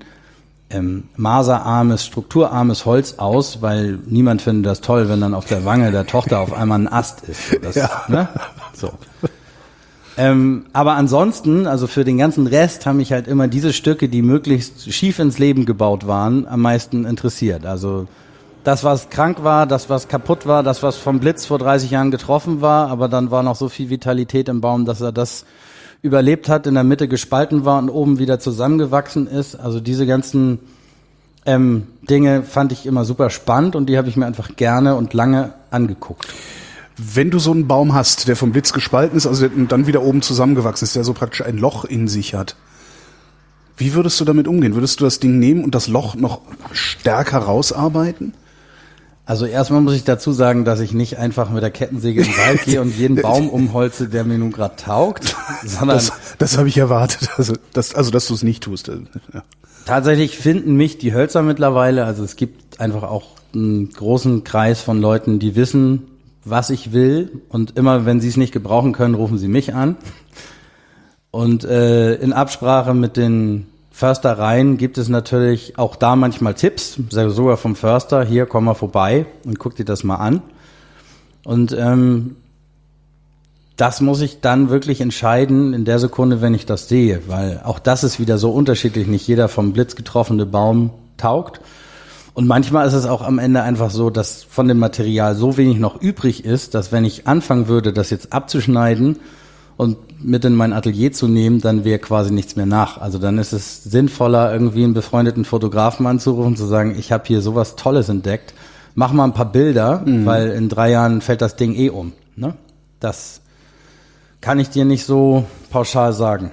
C: maserarmes, strukturarmes Holz aus, weil niemand findet das toll, wenn dann auf der Wange der Tochter auf einmal ein Ast ist. Das,
B: ja.
C: Ne? So. Aber ansonsten, also für den ganzen Rest haben mich halt immer diese Stücke, die möglichst schief ins Leben gebaut waren, am meisten interessiert. Also das, was krank war, das, was kaputt war, das, was vom Blitz vor 30 Jahren getroffen war, aber dann war noch so viel Vitalität im Baum, dass er das überlebt hat, in der Mitte gespalten war und oben wieder zusammengewachsen ist. Also diese ganzen Dinge fand ich immer super spannend und die habe ich mir einfach gerne und lange angeguckt.
B: Wenn du so einen Baum hast, der vom Blitz gespalten ist, also dann wieder oben zusammengewachsen ist, der so praktisch ein Loch in sich hat, wie würdest du damit umgehen? Würdest du das Ding nehmen und das Loch noch stärker rausarbeiten?
C: Also erstmal muss ich dazu sagen, dass ich nicht einfach mit der Kettensäge in den Wald gehe und jeden Baum umholze, der mir nun gerade taugt, sondern
B: das habe ich erwartet, also dass du es nicht tust. Ja.
C: Tatsächlich finden mich die Hölzer mittlerweile, also es gibt einfach auch einen großen Kreis von Leuten, die wissen, was ich will und immer, wenn sie es nicht gebrauchen können, rufen sie mich an. Und in Absprache mit den Förstereien gibt es natürlich auch da manchmal Tipps, sogar vom Förster, hier, komm mal vorbei und guck dir das mal an. Und das muss ich dann wirklich entscheiden in der Sekunde, wenn ich das sehe, weil auch das ist wieder so unterschiedlich, nicht jeder vom Blitz getroffene Baum taugt. Und manchmal ist es auch am Ende einfach so, dass von dem Material so wenig noch übrig ist, dass wenn ich anfangen würde, das jetzt abzuschneiden und mit in mein Atelier zu nehmen, dann wäre quasi nichts mehr nach. Also dann ist es sinnvoller, irgendwie einen befreundeten Fotografen anzurufen, zu sagen, ich habe hier sowas Tolles entdeckt, mach mal ein paar Bilder, weil in 3 Jahren fällt das Ding eh um. Ne? Das kann ich dir nicht so pauschal sagen.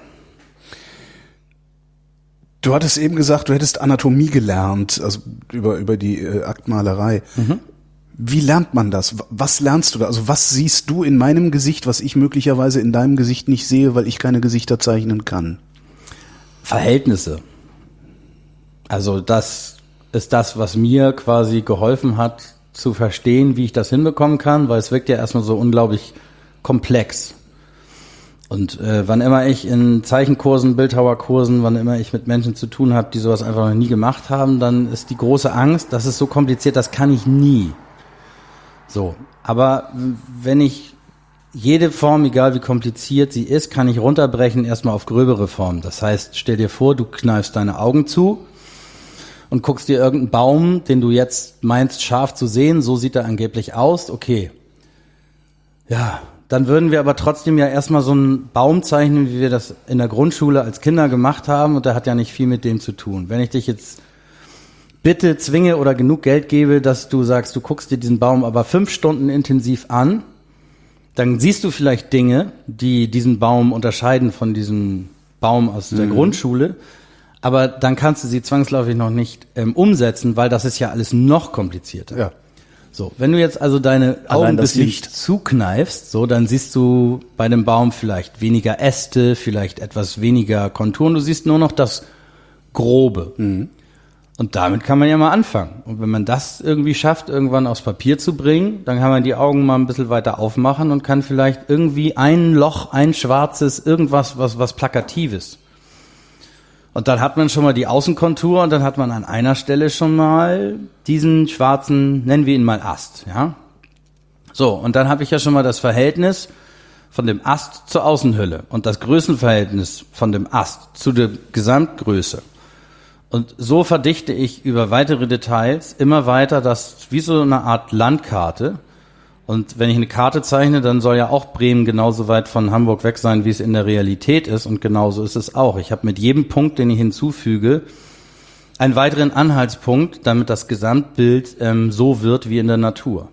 B: Du hattest eben gesagt, du hättest Anatomie gelernt, also über die Aktmalerei. Mhm. Wie lernt man das? Was lernst du da? Also was siehst du in meinem Gesicht, was ich möglicherweise in deinem Gesicht nicht sehe, weil ich keine Gesichter zeichnen kann?
C: Verhältnisse. Also das ist das, was mir quasi geholfen hat, zu verstehen, wie ich das hinbekommen kann, weil es wirkt ja erstmal so unglaublich komplex. Und wann immer ich in Zeichenkursen, Bildhauerkursen, wann immer ich mit Menschen zu tun habe, die sowas einfach noch nie gemacht haben, dann ist die große Angst, das ist so kompliziert, das kann ich nie. So, aber wenn ich jede Form, egal wie kompliziert sie ist, kann ich runterbrechen erstmal auf gröbere Formen. Das heißt, stell dir vor, du kneifst deine Augen zu und guckst dir irgendeinen Baum, den du jetzt meinst scharf zu sehen, so sieht er angeblich aus, okay. Ja, dann würden wir aber trotzdem ja erstmal so einen Baum zeichnen, wie wir das in der Grundschule als Kinder gemacht haben und der hat ja nicht viel mit dem zu tun. Wenn ich dich jetzt bitte zwinge oder genug Geld gebe, dass du sagst, du guckst dir diesen Baum aber 5 Stunden intensiv an, dann siehst du vielleicht Dinge, die diesen Baum unterscheiden von diesem Baum aus der Grundschule, aber dann kannst du sie zwangsläufig noch nicht umsetzen, weil das ist ja alles noch komplizierter.
B: Ja.
C: So, wenn du jetzt also deine Augen ein bisschen zukneifst, so, dann siehst du bei dem Baum vielleicht weniger Äste, vielleicht etwas weniger Konturen, du siehst nur noch das Grobe. Mhm. Und damit kann man ja mal anfangen. Und wenn man das irgendwie schafft, irgendwann aufs Papier zu bringen, dann kann man die Augen mal ein bisschen weiter aufmachen und kann vielleicht irgendwie ein Loch, ein schwarzes, irgendwas, was Plakatives. Und dann hat man schon mal die Außenkontur und dann hat man an einer Stelle schon mal diesen schwarzen, nennen wir ihn mal Ast, ja. So, und dann habe ich ja schon mal das Verhältnis von dem Ast zur Außenhülle und das Größenverhältnis von dem Ast zu der Gesamtgröße. Und so verdichte ich über weitere Details immer weiter das wie so eine Art Landkarte. Und wenn ich eine Karte zeichne, dann soll ja auch Bremen genauso weit von Hamburg weg sein, wie es in der Realität ist. Und genauso ist es auch. Ich habe mit jedem Punkt, den ich hinzufüge, einen weiteren Anhaltspunkt, damit das Gesamtbild so wird wie in der Natur.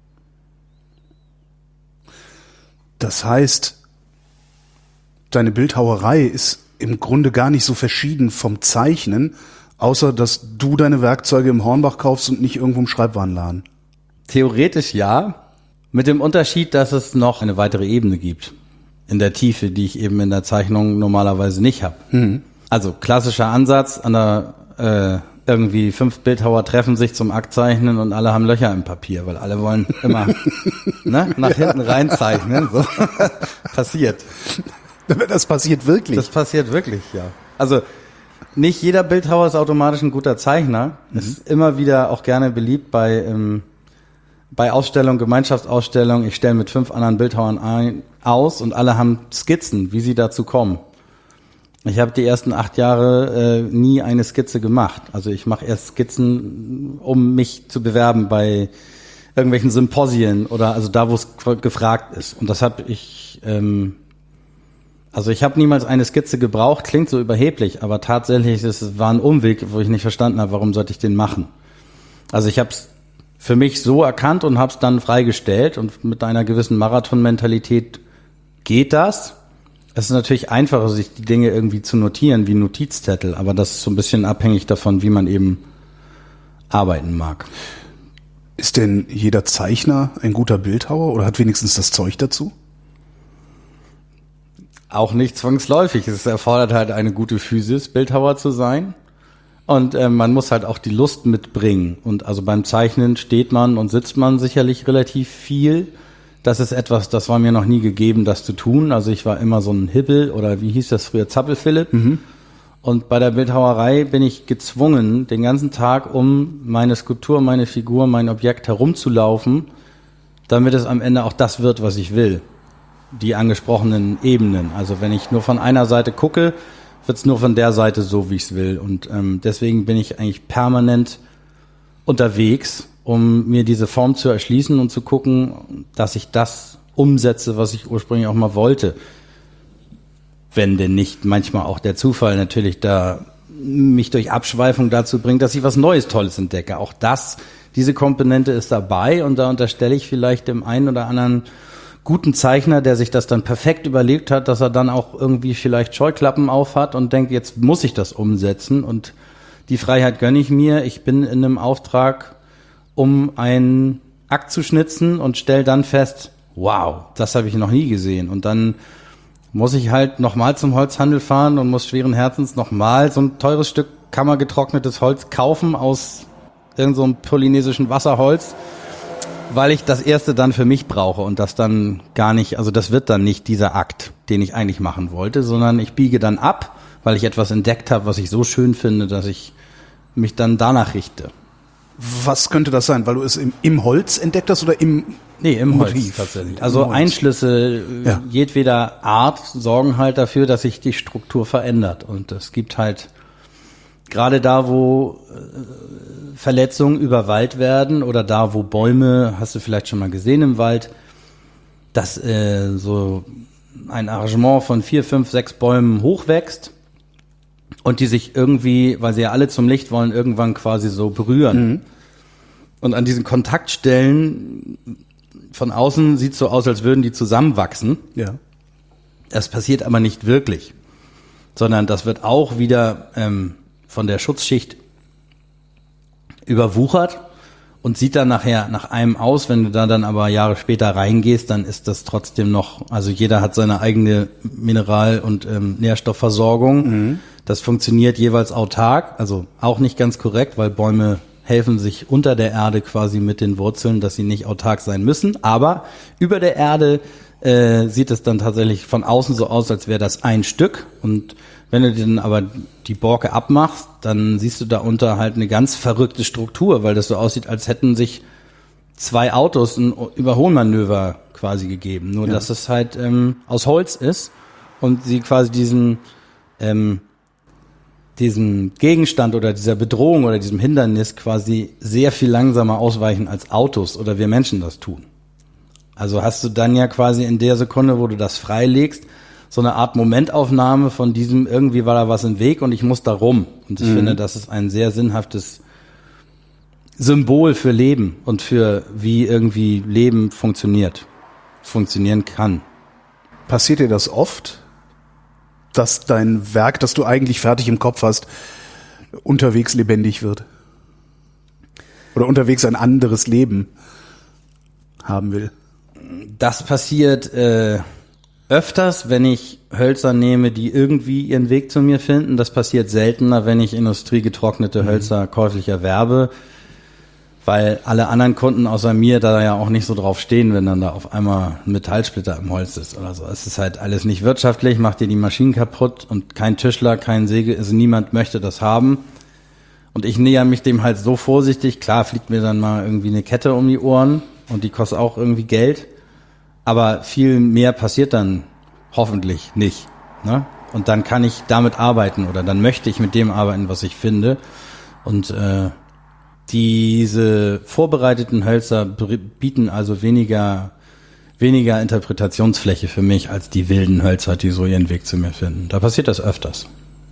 B: Das heißt, deine Bildhauerei ist im Grunde gar nicht so verschieden vom Zeichnen, außer dass du deine Werkzeuge im Hornbach kaufst und nicht irgendwo im Schreibwarenladen.
C: Theoretisch ja, mit dem Unterschied, dass es noch eine weitere Ebene gibt in der Tiefe, die ich eben in der Zeichnung normalerweise nicht habe. Also klassischer Ansatz, an der irgendwie 5 Bildhauer treffen sich zum Aktzeichnen und alle haben Löcher im Papier, weil alle wollen immer nach hinten reinzeichnen. So. Passiert.
B: Das passiert wirklich.
C: Das passiert wirklich, ja. Also nicht jeder Bildhauer ist automatisch ein guter Zeichner. Ist immer wieder auch gerne beliebt bei Ausstellungen, Gemeinschaftsausstellungen. Ich stelle mit 5 anderen Bildhauern aus und alle haben Skizzen, wie sie dazu kommen. Ich habe die ersten 8 Jahre nie eine Skizze gemacht. Also ich mache erst Skizzen, um mich zu bewerben bei irgendwelchen Symposien oder also da, wo es gefragt ist. Und das habe ich, also ich habe niemals eine Skizze gebraucht, klingt so überheblich, aber tatsächlich war ein Umweg, wo ich nicht verstanden habe, warum sollte ich den machen. Also ich habe es für mich so erkannt und habe es dann freigestellt und mit einer gewissen Marathon-Mentalität geht das. Es ist natürlich einfacher, sich die Dinge irgendwie zu notieren wie Notizzettel, aber das ist so ein bisschen abhängig davon, wie man eben arbeiten mag.
B: Ist denn jeder Zeichner ein guter Bildhauer oder hat wenigstens das Zeug dazu?
C: Auch nicht zwangsläufig. Es erfordert halt eine gute Physis, Bildhauer zu sein. Und man muss halt auch die Lust mitbringen. Und also beim Zeichnen steht man und sitzt man sicherlich relativ viel. Das ist etwas, das war mir noch nie gegeben, das zu tun. Also ich war immer so ein Hibbel oder wie hieß das früher, Zappelphilipp. Und bei der Bildhauerei bin ich gezwungen, den ganzen Tag um meine Skulptur, meine Figur, mein Objekt herumzulaufen, damit es am Ende auch das wird, was ich will. Die angesprochenen Ebenen. Also wenn ich nur von einer Seite gucke, wird es nur von der Seite so, wie ich es will. Und deswegen bin ich eigentlich permanent unterwegs, um mir diese Form zu erschließen und zu gucken, dass ich das umsetze, was ich ursprünglich auch mal wollte. Wenn denn nicht manchmal auch der Zufall natürlich da mich durch Abschweifung dazu bringt, dass ich was Neues, Tolles entdecke. Auch diese Komponente ist dabei und da unterstelle ich vielleicht dem einen oder anderen guten Zeichner, der sich das dann perfekt überlegt hat, dass er dann auch irgendwie vielleicht Scheuklappen auf hat und denkt, jetzt muss ich das umsetzen und die Freiheit gönne ich mir. Ich bin in einem Auftrag, um einen Akt zu schnitzen und stelle dann fest, wow, das habe ich noch nie gesehen. Und dann muss ich halt nochmal zum Holzhandel fahren und muss schweren Herzens nochmal so ein teures Stück kammergetrocknetes Holz kaufen aus irgend so einem polynesischen Wasserholz, weil ich das erste dann für mich brauche und das dann gar nicht, also das wird dann nicht dieser Akt, den ich eigentlich machen wollte, sondern ich biege dann ab, weil ich etwas entdeckt habe, was ich so schön finde, dass ich mich dann danach richte.
B: Was könnte das sein? Weil du es im Holz entdeckt hast oder im
C: im
B: Motiv?
C: Holz tatsächlich. Also
B: Im Holz.
C: Einschlüsse jedweder Art sorgen halt dafür, dass sich die Struktur verändert. Und es gibt halt gerade da, wo Verletzungen über Wald werden oder da, wo Bäume, hast du vielleicht schon mal gesehen im Wald, dass so ein Arrangement von 4, 5, 6 Bäumen hochwächst und die sich irgendwie, weil sie ja alle zum Licht wollen, irgendwann quasi so berühren. Und an diesen Kontaktstellen von außen sieht es so aus, als würden die zusammenwachsen.
B: Ja.
C: Das passiert aber nicht wirklich, sondern das wird auch wieder von der Schutzschicht überwuchert und sieht dann nachher nach einem aus. Wenn du da dann aber Jahre später reingehst, dann ist das trotzdem noch, also jeder hat seine eigene Mineral- und Nährstoffversorgung. Das funktioniert jeweils autark, also auch nicht ganz korrekt, weil Bäume helfen sich unter der Erde quasi mit den Wurzeln, dass sie nicht autark sein müssen. Aber über der Erde sieht es dann tatsächlich von außen so aus, als wäre das ein Stück. Und Wenn du dann aber die Borke abmachst, dann siehst du da unter halt eine ganz verrückte Struktur, weil das so aussieht, als hätten sich 2 Autos ein Überholmanöver quasi gegeben. Nur, dass es halt aus Holz ist und sie quasi diesen Gegenstand oder dieser Bedrohung oder diesem Hindernis quasi sehr viel langsamer ausweichen als Autos oder wir Menschen das tun. Also hast du dann ja quasi in der Sekunde, wo du das freilegst, so eine Art Momentaufnahme von diesem, irgendwie war da was im Weg und ich muss da rum. Und ich finde, das ist ein sehr sinnhaftes Symbol für Leben und für wie irgendwie Leben funktionieren kann.
B: Passiert dir das oft, dass dein Werk, das du eigentlich fertig im Kopf hast, unterwegs lebendig wird? Oder unterwegs ein anderes Leben haben will?
C: Das passiert öfters, wenn ich Hölzer nehme, die irgendwie ihren Weg zu mir finden. Das passiert seltener, wenn ich industriegetrocknete Hölzer käuflich erwerbe, weil alle anderen Kunden außer mir da ja auch nicht so drauf stehen, wenn dann da auf einmal ein Metallsplitter im Holz ist oder so. Es ist halt alles nicht wirtschaftlich, macht dir die Maschinen kaputt und kein Tischler, kein Säge, also niemand möchte das haben. Und ich näher mich dem halt so vorsichtig. Klar fliegt mir dann mal irgendwie eine Kette um die Ohren und die kostet auch irgendwie Geld. Aber viel mehr passiert dann hoffentlich nicht. Ne? Und dann kann ich damit arbeiten oder dann möchte ich mit dem arbeiten, was ich finde. Und diese vorbereiteten Hölzer bieten also weniger Interpretationsfläche für mich als die wilden Hölzer, die so ihren Weg zu mir finden. Da passiert das öfters.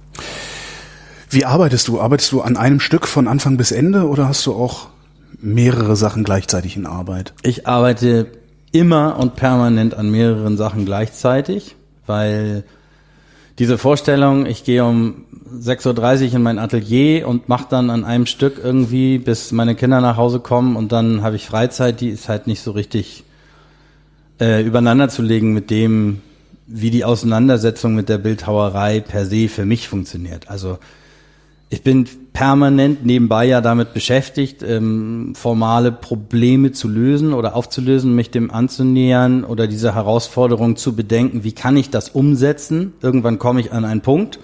B: Wie arbeitest du? Arbeitest du an einem Stück von Anfang bis Ende oder hast du auch mehrere Sachen gleichzeitig in Arbeit?
C: Ich arbeite immer und permanent an mehreren Sachen gleichzeitig, weil diese Vorstellung, ich gehe um 6:30 Uhr in mein Atelier und mache dann an einem Stück irgendwie, bis meine Kinder nach Hause kommen und dann habe ich Freizeit, die ist halt nicht so richtig übereinander zu legen mit dem, wie die Auseinandersetzung mit der Bildhauerei per se für mich funktioniert. Also ich bin permanent nebenbei ja damit beschäftigt, formale Probleme zu lösen oder aufzulösen, mich dem anzunähern oder diese Herausforderung zu bedenken, wie kann ich das umsetzen? Irgendwann komme ich an einen Punkt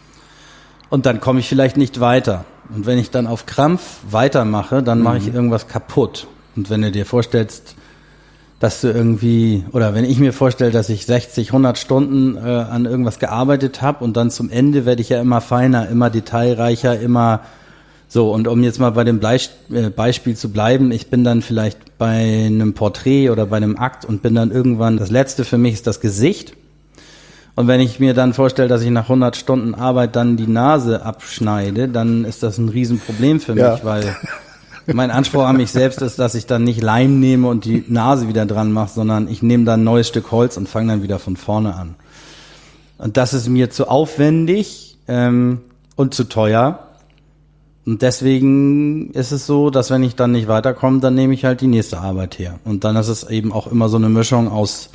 C: und dann komme ich vielleicht nicht weiter. Und wenn ich dann auf Krampf weitermache, dann mache ich irgendwas kaputt. Und wenn du dir vorstellst, dass du irgendwie, oder wenn ich mir vorstelle, dass ich 60, 100 Stunden an irgendwas gearbeitet habe und dann zum Ende werde ich ja immer feiner, immer detailreicher, immer so. Und um jetzt mal bei dem Beispiel zu bleiben, ich bin dann vielleicht bei einem Porträt oder bei einem Akt und bin dann irgendwann, das Letzte für mich ist das Gesicht. Und wenn ich mir dann vorstelle, dass ich nach 100 Stunden Arbeit dann die Nase abschneide, dann ist das ein Riesenproblem für mich, weil mein Anspruch an mich selbst ist, dass ich dann nicht Leim nehme und die Nase wieder dran mache, sondern ich nehme dann ein neues Stück Holz und fange dann wieder von vorne an. Und das ist mir zu aufwendig und zu teuer. Und deswegen ist es so, dass wenn ich dann nicht weiterkomme, dann nehme ich halt die nächste Arbeit her. Und dann ist es eben auch immer so eine Mischung aus,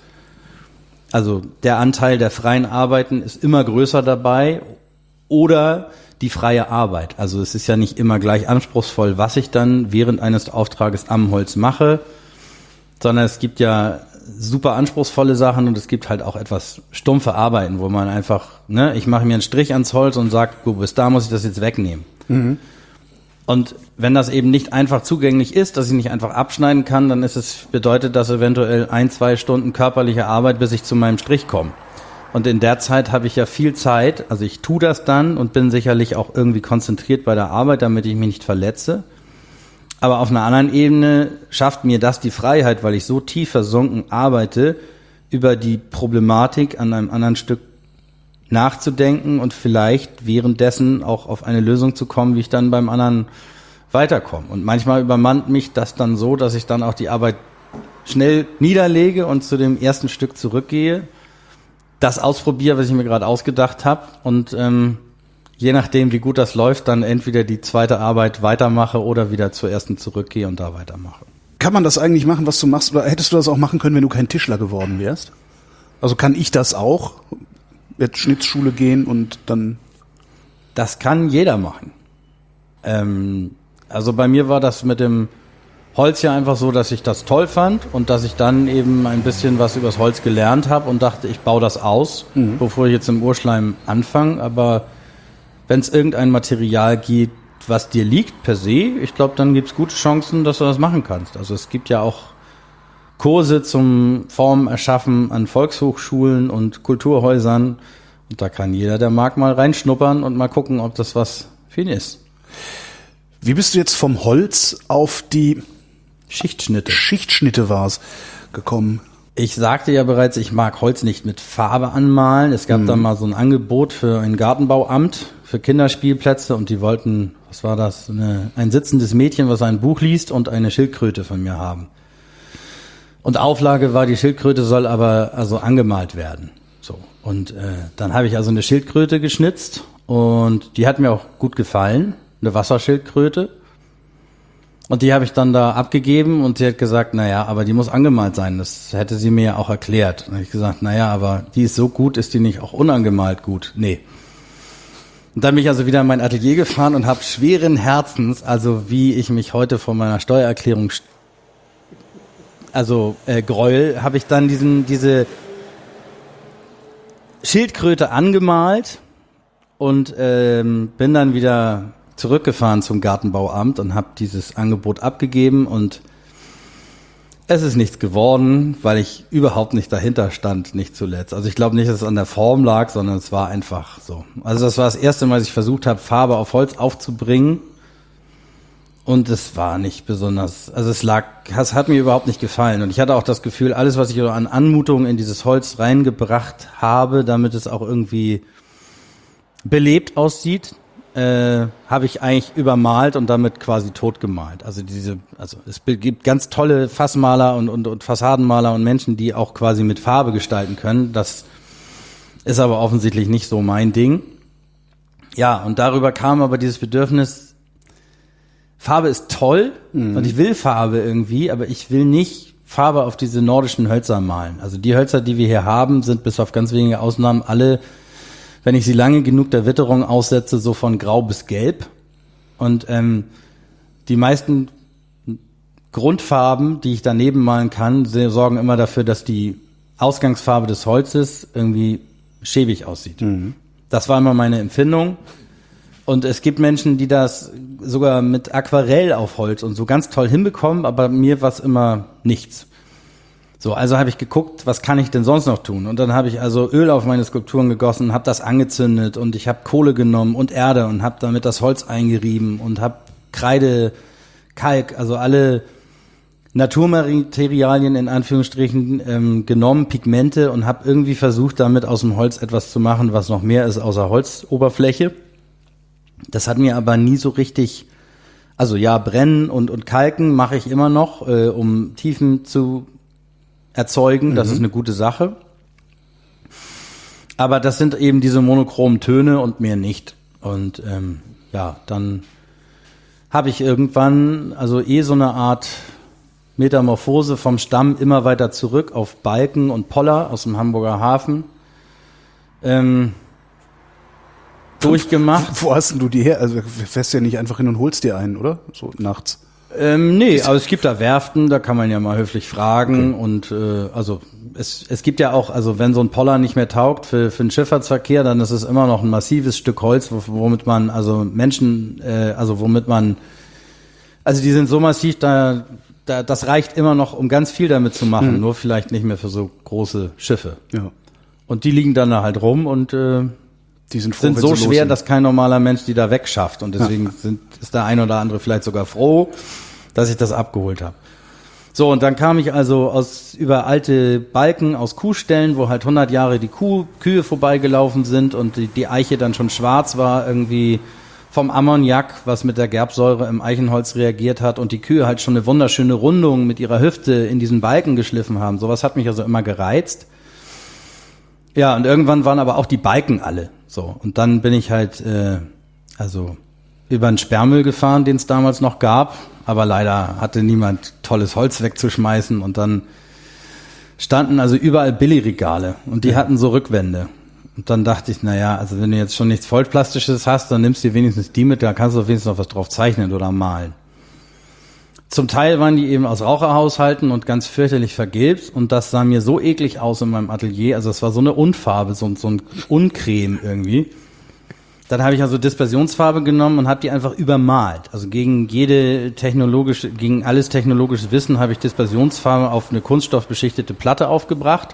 C: also der Anteil der freien Arbeiten ist immer größer dabei oder die freie Arbeit. Also es ist ja nicht immer gleich anspruchsvoll, was ich dann während eines Auftrages am Holz mache, sondern es gibt ja super anspruchsvolle Sachen und es gibt halt auch etwas stumpfe Arbeiten, wo man einfach, ne, ich mache mir einen Strich ans Holz und sage, gut, bis da muss ich das jetzt wegnehmen. Und wenn das eben nicht einfach zugänglich ist, dass ich nicht einfach abschneiden kann, dann bedeutet das eventuell 1-2 Stunden körperliche Arbeit, bis ich zu meinem Strich komme. Und in der Zeit habe ich ja viel Zeit, also ich tue das dann und bin sicherlich auch irgendwie konzentriert bei der Arbeit, damit ich mich nicht verletze. Aber auf einer anderen Ebene schafft mir das die Freiheit, weil ich so tief versunken arbeite, über die Problematik an einem anderen Stück nachzudenken und vielleicht währenddessen auch auf eine Lösung zu kommen, wie ich dann beim anderen weiterkomme. Und manchmal übermannt mich das dann so, dass ich dann auch die Arbeit schnell niederlege und zu dem ersten Stück zurückgehe, das ausprobiere, was ich mir gerade ausgedacht habe und je nachdem, wie gut das läuft, dann entweder die zweite Arbeit weitermache oder wieder zur ersten zurückgehe und da weitermache.
B: Kann man das eigentlich machen, was du machst, oder hättest du das auch machen können, wenn du kein Tischler geworden wärst? Also kann ich das auch? Jetzt Schnitzschule gehen und dann...
C: Das kann jeder machen. Also bei mir war das mit dem Holz ja einfach so, dass ich das toll fand und dass ich dann eben ein bisschen was übers Holz gelernt habe und dachte, ich baue das aus, bevor ich jetzt im Urschleim anfange. Aber wenn es irgendein Material gibt, was dir liegt per se, ich glaube, dann gibt es gute Chancen, dass du das machen kannst. Also es gibt ja auch Kurse zum Formen erschaffen an Volkshochschulen und Kulturhäusern. Und da kann jeder, der mag, mal reinschnuppern und mal gucken, ob das was für ihn ist.
B: Wie bist du jetzt vom Holz auf die
C: Schichtschnitte
B: war's gekommen?
C: Ich sagte ja bereits, ich mag Holz nicht mit Farbe anmalen. Es gab dann mal so ein Angebot für ein Gartenbauamt, für Kinderspielplätze und die wollten, was war das, ein sitzendes Mädchen, was ein Buch liest und eine Schildkröte von mir haben. Und Auflage war, die Schildkröte soll aber also angemalt werden. So. Und dann habe ich also eine Schildkröte geschnitzt und die hat mir auch gut gefallen, eine Wasserschildkröte. Und die habe ich dann da abgegeben und sie hat gesagt, naja, aber die muss angemalt sein. Das hätte sie mir ja auch erklärt. Und habe ich gesagt, naja, aber die ist so gut, ist die nicht auch unangemalt gut? Nee. Und dann bin ich also wieder in mein Atelier gefahren und habe schweren Herzens, also wie ich mich heute vor meiner Steuererklärung gräuel, habe ich dann diese Schildkröte angemalt und bin dann wieder zurückgefahren zum Gartenbauamt und habe dieses Angebot abgegeben und es ist nichts geworden, weil ich überhaupt nicht dahinter stand, nicht zuletzt. Also ich glaube nicht, dass es an der Form lag, sondern es war einfach so. Also das war das erste Mal, dass ich versucht habe, Farbe auf Holz aufzubringen und es war nicht besonders, also es hat mir überhaupt nicht gefallen und ich hatte auch das Gefühl, alles, was ich an Anmutung in dieses Holz reingebracht habe, damit es auch irgendwie belebt aussieht, habe ich eigentlich übermalt und damit quasi totgemalt. Also es gibt ganz tolle Fassmaler und Fassadenmaler und Menschen, die auch quasi mit Farbe gestalten können. Das ist aber offensichtlich nicht so mein Ding. Ja, und darüber kam aber dieses Bedürfnis, Farbe ist toll und ich will Farbe irgendwie, aber ich will nicht Farbe auf diese nordischen Hölzer malen. Also die Hölzer, die wir hier haben, sind bis auf ganz wenige Ausnahmen alle, wenn ich sie lange genug der Witterung aussetze, so von grau bis gelb. Und die meisten Grundfarben, die ich daneben malen kann, sorgen immer dafür, dass die Ausgangsfarbe des Holzes irgendwie schäbig aussieht. Das war immer meine Empfindung. Und es gibt Menschen, die das sogar mit Aquarell auf Holz und so ganz toll hinbekommen, aber mir war es immer nichts. So, also habe ich geguckt, was kann ich denn sonst noch tun? Und dann habe ich also Öl auf meine Skulpturen gegossen, habe das angezündet und ich habe Kohle genommen und Erde und habe damit das Holz eingerieben und habe Kreide, Kalk, also alle Naturmaterialien in Anführungsstrichen genommen, Pigmente und habe irgendwie versucht, damit aus dem Holz etwas zu machen, was noch mehr ist außer Holzoberfläche. Das hat mir aber nie so richtig, also ja, brennen und kalken mache ich immer noch, um Tiefen zu erzeugen, das ist eine gute Sache. Aber das sind eben diese monochromen Töne und mehr nicht. Und dann habe ich irgendwann also so eine Art Metamorphose vom Stamm immer weiter zurück auf Balken und Poller aus dem Hamburger Hafen durchgemacht.
B: Wo hast denn du die her? Also du fährst ja nicht einfach hin und holst dir einen, oder? So nachts.
C: Nee, aber es gibt da Werften, da kann man ja mal höflich fragen. Okay. Und es gibt ja auch, also wenn so ein Poller nicht mehr taugt für den Schifffahrtsverkehr, dann ist es immer noch ein massives Stück Holz, womit man also die sind so massiv, das reicht immer noch, um ganz viel damit zu machen, nur vielleicht nicht mehr für so große Schiffe. Ja. Und die liegen dann da halt rum und die sind so schwer, dass kein normaler Mensch die da wegschafft. Und deswegen ist der ein oder andere vielleicht sogar froh, dass ich das abgeholt habe. So, und dann kam ich also über alte Balken aus Kuhställen, wo halt 100 Jahre die Kühe vorbeigelaufen sind und die Eiche dann schon schwarz war, irgendwie vom Ammoniak, was mit der Gerbsäure im Eichenholz reagiert hat und die Kühe halt schon eine wunderschöne Rundung mit ihrer Hüfte in diesen Balken geschliffen haben. Sowas hat mich also immer gereizt. Ja, und irgendwann waren aber auch die Balken alle. So, und dann bin ich halt über einen Sperrmüll gefahren, den es damals noch gab, aber leider hatte niemand tolles Holz wegzuschmeißen und dann standen also überall Billigregale und die hatten so Rückwände. Und dann dachte ich, naja, also wenn du jetzt schon nichts Vollplastisches hast, dann nimmst du wenigstens die mit, da kannst du wenigstens noch was drauf zeichnen oder malen. Zum Teil waren die eben aus Raucherhaushalten und ganz fürchterlich vergilbt und das sah mir so eklig aus in meinem Atelier. Also es war so eine Unfarbe, so ein Uncreme irgendwie. Dann habe ich also Dispersionsfarbe genommen und habe die einfach übermalt. Also gegen alles technologische Wissen habe ich Dispersionsfarbe auf eine kunststoffbeschichtete Platte aufgebracht.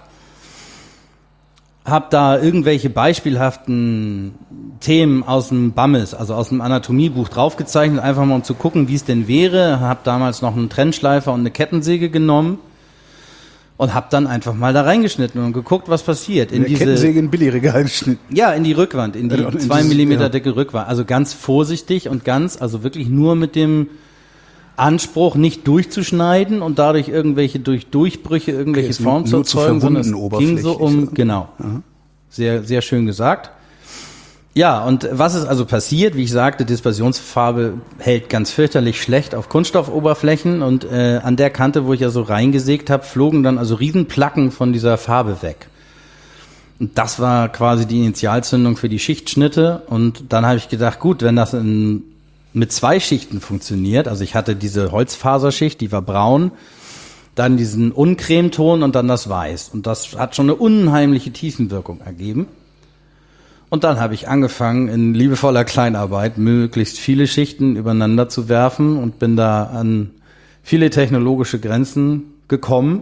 C: Habe da irgendwelche beispielhaften Themen aus dem BAMES, also aus dem Anatomiebuch draufgezeichnet, einfach mal um zu gucken, wie es denn wäre. Habe damals noch einen Trennschleifer und eine Kettensäge genommen und habe dann einfach mal da reingeschnitten und geguckt, was passiert.
B: In diese Kettensäge in Billigregal geschnitten.
C: Ja, in die Rückwand, in die 2 Millimeter dicke Rückwand. Also ganz vorsichtig und also wirklich nur mit dem Anspruch, nicht durchzuschneiden und dadurch irgendwelche Durchbrüche, irgendwelche Formen zu erzeugen, sondern es ging so genau. Aha. Sehr, sehr schön gesagt. Ja, und was ist also passiert? Wie ich sagte, Dispersionsfarbe hält ganz fürchterlich schlecht auf Kunststoffoberflächen und an der Kante, wo ich ja so reingesägt habe, flogen dann also Riesenplacken von dieser Farbe weg. Und das war quasi die Initialzündung für die Schichtschnitte und dann habe ich gedacht, gut, wenn das mit 2 Schichten funktioniert, also ich hatte diese Holzfaserschicht, die war braun, dann diesen Uncremeton und dann das Weiß. Und das hat schon eine unheimliche Tiefenwirkung ergeben. Und dann habe ich angefangen, in liebevoller Kleinarbeit möglichst viele Schichten übereinander zu werfen und bin da an viele technologische Grenzen gekommen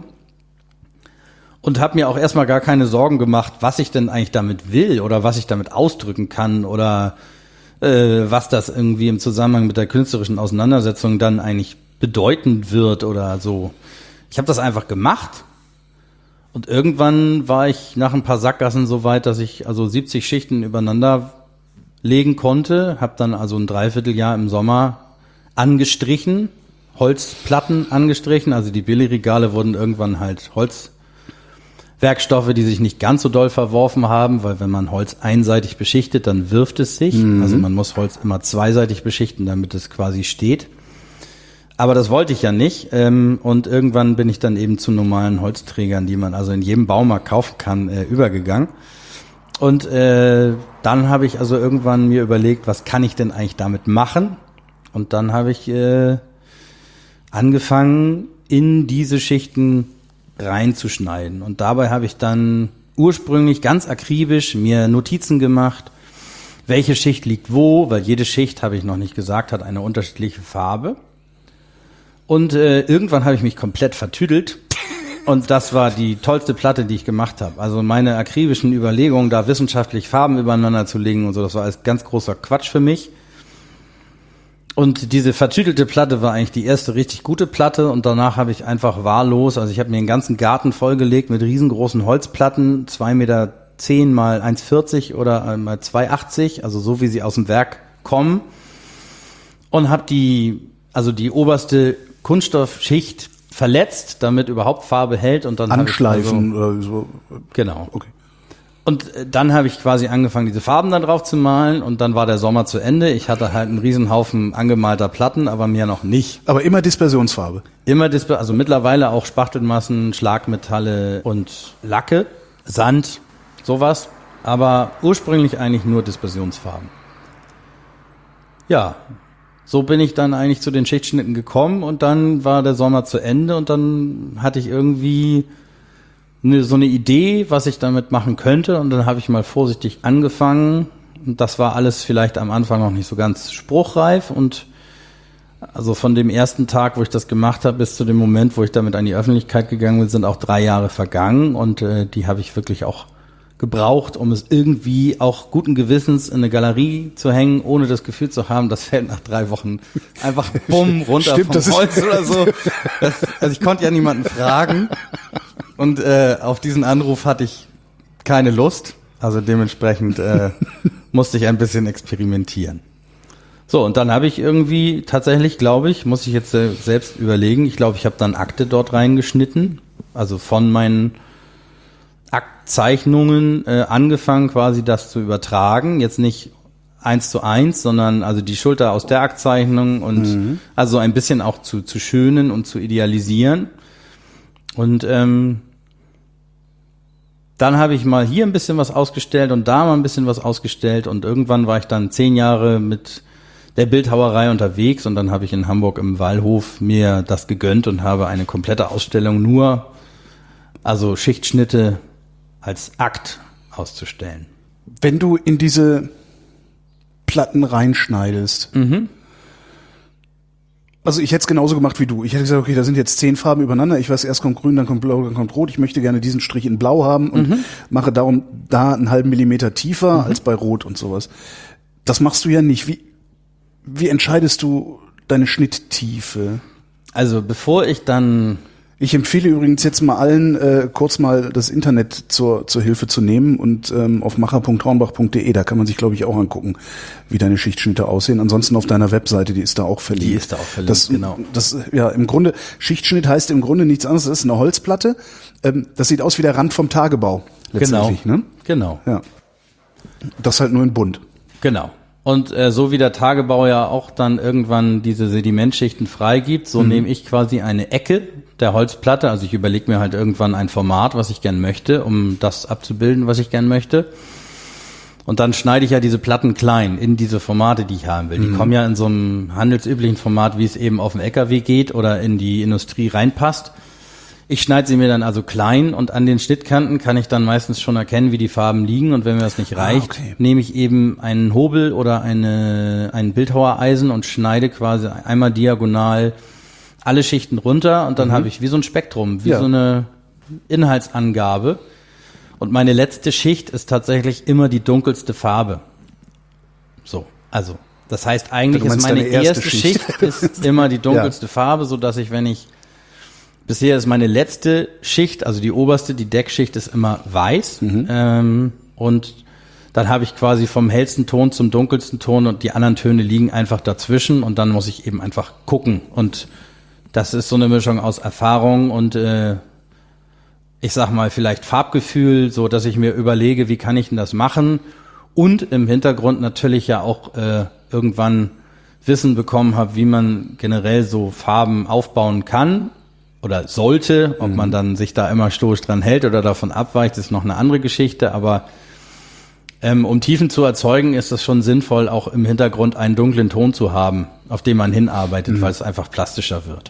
C: und habe mir auch erstmal gar keine Sorgen gemacht, was ich denn eigentlich damit will oder was ich damit ausdrücken kann oder was das irgendwie im Zusammenhang mit der künstlerischen Auseinandersetzung dann eigentlich bedeuten wird oder so. Ich habe das einfach gemacht und irgendwann war ich nach ein paar Sackgassen so weit, dass ich also 70 Schichten übereinander legen konnte, habe dann also ein Dreivierteljahr im Sommer angestrichen, Holzplatten angestrichen, also die Billigregale wurden irgendwann halt Holzwerkstoffe, die sich nicht ganz so doll verworfen haben, weil wenn man Holz einseitig beschichtet, dann wirft es sich. Also man muss Holz immer zweiseitig beschichten, damit es quasi steht. Aber das wollte ich ja nicht. Und irgendwann bin ich dann eben zu normalen Holzträgern, die man also in jedem Baumarkt kaufen kann, übergegangen. Und dann habe ich also irgendwann mir überlegt, was kann ich denn eigentlich damit machen? Und dann habe ich angefangen, in diese Schichten reinzuschneiden. Und dabei habe ich dann ursprünglich ganz akribisch mir Notizen gemacht, welche Schicht liegt wo, weil jede Schicht, habe ich noch nicht gesagt, hat eine unterschiedliche Farbe. Und irgendwann habe ich mich komplett vertüdelt und das war die tollste Platte, die ich gemacht habe. Also meine akribischen Überlegungen, da wissenschaftlich Farben übereinander zu legen und so, das war alles ganz großer Quatsch für mich. Und diese vertüdelte Platte war eigentlich die erste richtig gute Platte und danach habe ich einfach wahllos, also ich habe mir den ganzen Garten vollgelegt mit riesengroßen Holzplatten, 2,10 Meter mal 1,40 oder mal 2,80, also so wie sie aus dem Werk kommen und habe die oberste Kunststoffschicht verletzt, damit überhaupt Farbe hält und dann
B: anschleifen oder so.
C: Genau.
B: Okay.
C: Und dann habe ich quasi angefangen, diese Farben dann drauf zu malen und dann war der Sommer zu Ende. Ich hatte halt einen Riesenhaufen angemalter Platten, aber mehr noch nicht.
B: Aber immer Dispersionsfarbe?
C: Also mittlerweile auch Spachtelmassen, Schlagmetalle und Lacke, Sand, sowas. Aber ursprünglich eigentlich nur Dispersionsfarben. Ja, so bin ich dann eigentlich zu den Schichtschnitten gekommen und dann war der Sommer zu Ende und dann hatte ich irgendwie so eine Idee, was ich damit machen könnte und dann habe ich mal vorsichtig angefangen und das war alles vielleicht am Anfang noch nicht so ganz spruchreif und also von dem ersten Tag, wo ich das gemacht habe, bis zu dem Moment, wo ich damit an die Öffentlichkeit gegangen bin, sind auch 3 Jahre vergangen und die habe ich wirklich auch gebraucht, um es irgendwie auch guten Gewissens in eine Galerie zu hängen, ohne das Gefühl zu haben, das fällt nach 3 Wochen einfach bumm runter. Stimmt, vom Holz oder so. Also ich konnte ja niemanden fragen und auf diesen Anruf hatte ich keine Lust, also dementsprechend musste ich ein bisschen experimentieren. So, und dann habe ich irgendwie tatsächlich, glaube ich, muss ich jetzt selbst überlegen, ich glaube, ich habe dann Akte dort reingeschnitten, also von meinen Aktzeichnungen angefangen, quasi das zu übertragen. Jetzt nicht 1:1, sondern also die Schulter aus der Aktzeichnung und also ein bisschen auch zu schönen und zu idealisieren. Und dann habe ich mal hier ein bisschen was ausgestellt und da mal ein bisschen was ausgestellt und irgendwann war ich dann 10 Jahre mit der Bildhauerei unterwegs und dann habe ich in Hamburg im Wallhof mir das gegönnt und habe eine komplette Ausstellung nur, also Schichtschnitte als Akt auszustellen.
B: Wenn du in diese Platten reinschneidest, also ich hätte es genauso gemacht wie du. Ich hätte gesagt, okay, da sind jetzt 10 Farben übereinander. Ich weiß, erst kommt grün, dann kommt blau, dann kommt rot. Ich möchte gerne diesen Strich in blau haben und mache darum da einen halben Millimeter tiefer als bei rot und sowas. Das machst du ja nicht. Wie entscheidest du deine Schnitttiefe?
C: Also bevor ich dann...
B: Ich empfehle übrigens jetzt mal allen, kurz mal das Internet zur Hilfe zu nehmen und auf macher.hornbach.de, da kann man sich, glaube ich, auch angucken, wie deine Schichtschnitte aussehen. Ansonsten auf deiner Webseite, die ist da auch verlinkt.
C: Die ist da auch verlinkt, genau.
B: Das, ja, im Grunde, Schichtschnitt heißt im Grunde nichts anderes, das ist eine Holzplatte. Das sieht aus wie der Rand vom Tagebau, letztendlich.
C: Genau,
B: ne?
C: genau.
B: Ja. Das halt nur in bunt.
C: Genau. Und so wie der Tagebau ja auch dann irgendwann diese Sedimentschichten freigibt, so nehme ich quasi eine Ecke der Holzplatte. Also ich überlege mir halt irgendwann ein Format, was ich gern möchte, um das abzubilden, was ich gern möchte. Und dann schneide ich ja diese Platten klein in diese Formate, die ich haben will. Die kommen ja in so einem handelsüblichen Format, wie es eben auf dem LKW geht oder in die Industrie reinpasst. Ich schneide sie mir dann also klein und an den Schnittkanten kann ich dann meistens schon erkennen, wie die Farben liegen. Und wenn mir das nicht reicht, nehme ich eben einen Hobel oder ein Bildhauereisen und schneide quasi einmal diagonal alle Schichten runter und dann habe ich wie so ein Spektrum, wie so eine Inhaltsangabe. Und meine letzte Schicht ist tatsächlich immer die dunkelste Farbe. So, also das heißt eigentlich ist meine erste Schicht ist immer die dunkelste Farbe, so dass ich, bisher ist meine letzte Schicht, also die oberste, die Deckschicht ist immer weiß. Und dann habe ich quasi vom hellsten Ton zum dunkelsten Ton und die anderen Töne liegen einfach dazwischen und dann muss ich eben einfach gucken. Und das ist so eine Mischung aus Erfahrung und ich sag mal vielleicht Farbgefühl, so dass ich mir überlege, wie kann ich denn das machen? Und im Hintergrund natürlich ja auch irgendwann Wissen bekommen habe, wie man generell so Farben aufbauen kann. Oder sollte, ob man dann sich da immer stoisch dran hält oder davon abweicht, ist noch eine andere Geschichte, aber um Tiefen zu erzeugen, ist es schon sinnvoll, auch im Hintergrund einen dunklen Ton zu haben, auf den man hinarbeitet, weil es einfach plastischer wird.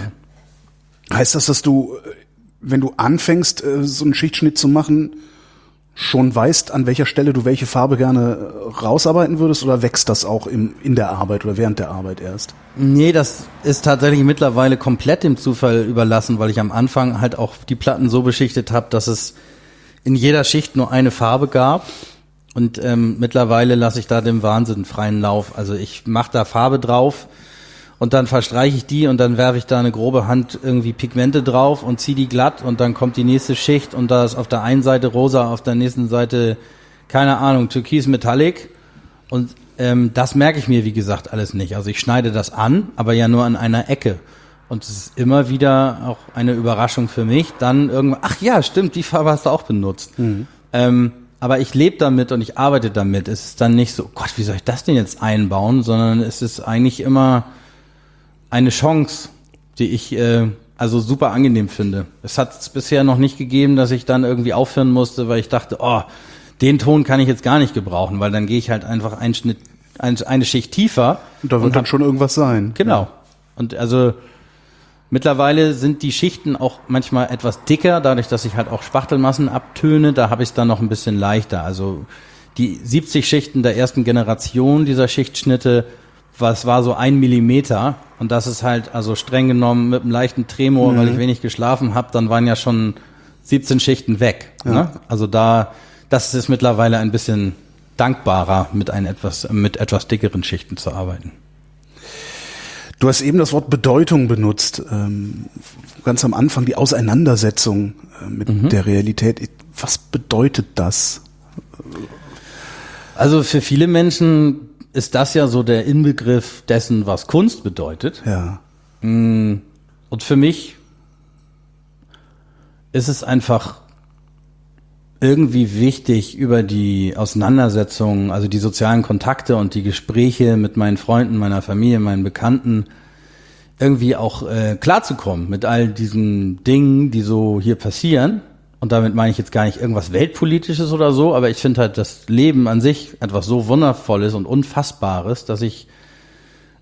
B: Heißt das, dass du, wenn du anfängst, so einen Schichtschnitt zu machen, schon weißt, an welcher Stelle du welche Farbe gerne rausarbeiten würdest, oder wächst das auch in der Arbeit oder während der Arbeit erst?
C: Nee, das ist tatsächlich mittlerweile komplett dem Zufall überlassen, weil ich am Anfang halt auch die Platten so beschichtet habe, dass es in jeder Schicht nur eine Farbe gab. Und mittlerweile lasse ich da dem Wahnsinn freien Lauf. Also ich mache da Farbe drauf und dann verstreiche ich die und dann werfe ich da eine grobe Hand irgendwie Pigmente drauf und ziehe die glatt und dann kommt die nächste Schicht und da ist auf der einen Seite rosa, auf der nächsten Seite, keine Ahnung, Türkis Metallic und das merke ich mir, wie gesagt, alles nicht. Also ich schneide das an, aber ja nur an einer Ecke. Und es ist immer wieder auch eine Überraschung für mich. Dann irgendwann, ach ja, stimmt, die Farbe hast du auch benutzt. Aber ich lebe damit und ich arbeite damit. Es ist dann nicht so, oh Gott, wie soll ich das denn jetzt einbauen? Sondern es ist eigentlich immer eine Chance, die ich also super angenehm finde. Es hat es bisher noch nicht gegeben, dass ich dann irgendwie aufhören musste, weil ich dachte, oh, den Ton kann ich jetzt gar nicht gebrauchen, weil dann gehe ich halt einfach eine Schicht tiefer.
B: Und da wird dann schon irgendwas sein.
C: Genau. Und also mittlerweile sind die Schichten auch manchmal etwas dicker, dadurch, dass ich halt auch Spachtelmassen abtöne, da habe ich es dann noch ein bisschen leichter. Also die 70 Schichten der ersten Generation dieser Schichtschnitte, was war so 1 Millimeter und das ist halt also streng genommen mit einem leichten Tremor, weil ich wenig geschlafen habe, dann waren ja schon 17 Schichten weg.
B: Ja.
C: Ne? Also das ist mittlerweile ein bisschen dankbarer, mit etwas dickeren Schichten zu arbeiten.
B: Du hast eben das Wort Bedeutung benutzt, ganz am Anfang, die Auseinandersetzung mit der Realität. Was bedeutet das?
C: Also für viele Menschen ist das ja so der Inbegriff dessen, was Kunst bedeutet.
B: Ja.
C: Und für mich ist es einfach irgendwie wichtig, über die Auseinandersetzungen, also die sozialen Kontakte und die Gespräche mit meinen Freunden, meiner Familie, meinen Bekannten irgendwie auch klarzukommen mit all diesen Dingen, die so hier passieren. Und damit meine ich jetzt gar nicht irgendwas Weltpolitisches oder so, aber ich finde halt das Leben an sich etwas so Wundervolles und Unfassbares, dass ich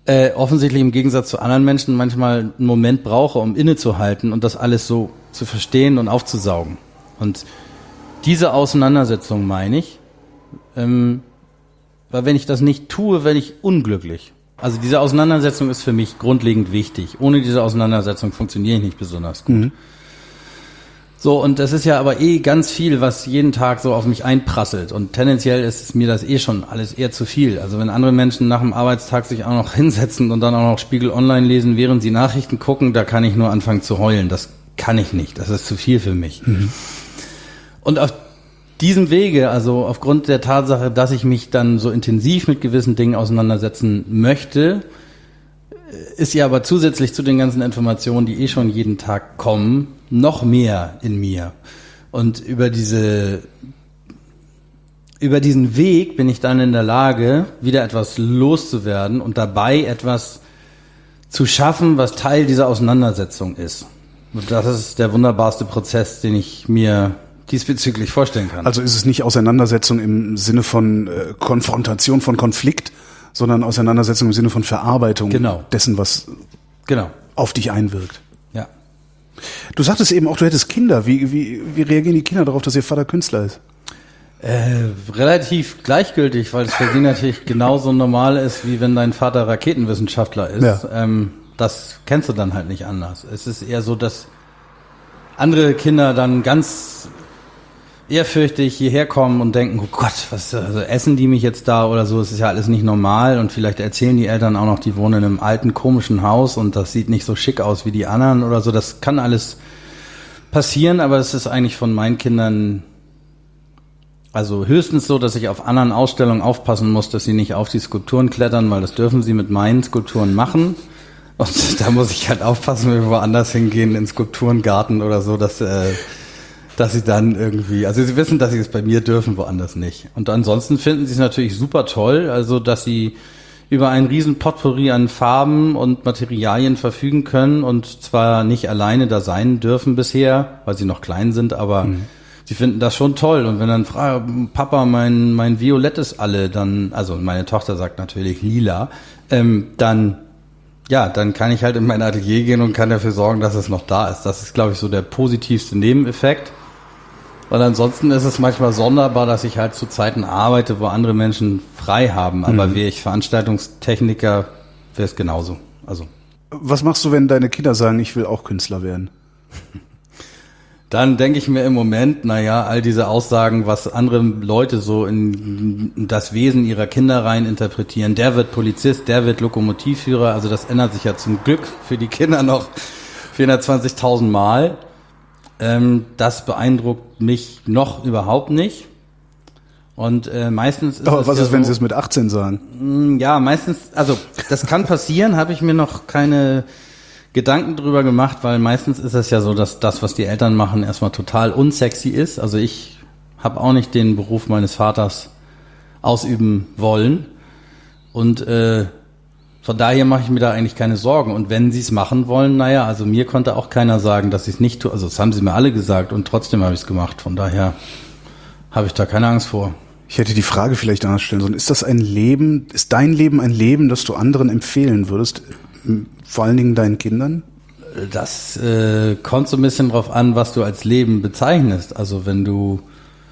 C: offensichtlich im Gegensatz zu anderen Menschen manchmal einen Moment brauche, um innezuhalten und das alles so zu verstehen und aufzusaugen. Und diese Auseinandersetzung meine ich, weil wenn ich das nicht tue, werde ich unglücklich. Also diese Auseinandersetzung ist für mich grundlegend wichtig. Ohne diese Auseinandersetzung funktioniere ich nicht besonders gut. Mhm. So, und das ist ja aber ganz viel, was jeden Tag so auf mich einprasselt. Und tendenziell ist mir das schon alles eher zu viel. Also wenn andere Menschen nach dem Arbeitstag sich auch noch hinsetzen und dann auch noch Spiegel Online lesen, während sie Nachrichten gucken, da kann ich nur anfangen zu heulen. Das kann ich nicht. Das ist zu viel für mich. Mhm. Und auf diesem Wege, also aufgrund der Tatsache, dass ich mich dann so intensiv mit gewissen Dingen auseinandersetzen möchte, ist ja aber zusätzlich zu den ganzen Informationen, die schon jeden Tag kommen, noch mehr in mir. Und über diesen Weg bin ich dann in der Lage, wieder etwas loszuwerden und dabei etwas zu schaffen, was Teil dieser Auseinandersetzung ist. Und das ist der wunderbarste Prozess, den ich mir diesbezüglich vorstellen kann.
B: Also ist es nicht Auseinandersetzung im Sinne von Konfrontation, von Konflikt, sondern Auseinandersetzung im Sinne von Verarbeitung dessen, was auf dich einwirkt.
C: Ja.
B: Du sagtest eben auch, du hättest Kinder. Wie reagieren die Kinder darauf, dass ihr Vater Künstler ist?
C: Relativ gleichgültig, weil es für sie natürlich genauso normal ist, wie wenn dein Vater Raketenwissenschaftler ist. Ja. Das kennst du dann halt nicht anders. Es ist eher so, dass andere Kinder dann ganz ehrfürchtig hierher kommen und denken, oh Gott, also essen die mich jetzt da oder so, es ist ja alles nicht normal und vielleicht erzählen die Eltern auch noch, die wohnen in einem alten, komischen Haus und das sieht nicht so schick aus wie die anderen oder so, das kann alles passieren, aber es ist eigentlich von meinen Kindern also höchstens so, dass ich auf anderen Ausstellungen aufpassen muss, dass sie nicht auf die Skulpturen klettern, weil das dürfen sie mit meinen Skulpturen machen und da muss ich halt aufpassen, wenn wir woanders hingehen, in Skulpturengarten oder so, dass sie dann irgendwie, also sie wissen, dass sie es bei mir dürfen, woanders nicht. Und ansonsten finden sie es natürlich super toll, also dass sie über einen riesen Potpourri an Farben und Materialien verfügen können und zwar nicht alleine da sein dürfen bisher, weil sie noch klein sind, aber sie finden das schon toll. Und wenn dann fragen, Papa, mein Violett ist alle, dann, also meine Tochter sagt natürlich lila, dann kann ich halt in mein Atelier gehen und kann dafür sorgen, dass es noch da ist. Das ist, glaube ich, so der positivste Nebeneffekt. Weil ansonsten ist es manchmal sonderbar, dass ich halt zu Zeiten arbeite, wo andere Menschen frei haben. Aber wäre ich Veranstaltungstechniker, wäre es genauso. Also.
B: Was machst du, wenn deine Kinder sagen, ich will auch Künstler werden?
C: Dann denke ich mir im Moment, all diese Aussagen, was andere Leute so in das Wesen ihrer Kinder rein interpretieren. Der wird Polizist, der wird Lokomotivführer. Also das ändert sich ja zum Glück für die Kinder noch 420.000 Mal. Das beeindruckt mich noch überhaupt nicht. Und meistens ist
B: aber was ist, wenn sie es mit 18 sagen?
C: Ja, meistens, also das kann passieren, habe ich mir noch keine Gedanken drüber gemacht, weil meistens ist es ja so, dass das, was die Eltern machen, erstmal total unsexy ist. Also ich habe auch nicht den Beruf meines Vaters ausüben wollen. Und von daher mache ich mir da eigentlich keine Sorgen. Und wenn sie es machen wollen, also mir konnte auch keiner sagen, dass ich es nicht tue. Also das haben sie mir alle gesagt und trotzdem habe ich es gemacht. Von daher habe ich da keine Angst vor.
B: Ich hätte die Frage vielleicht anders stellen sollen. Ist dein Leben ein Leben, das du anderen empfehlen würdest? Vor allen Dingen deinen Kindern?
C: Das kommt so ein bisschen drauf an, was du als Leben bezeichnest. Also wenn du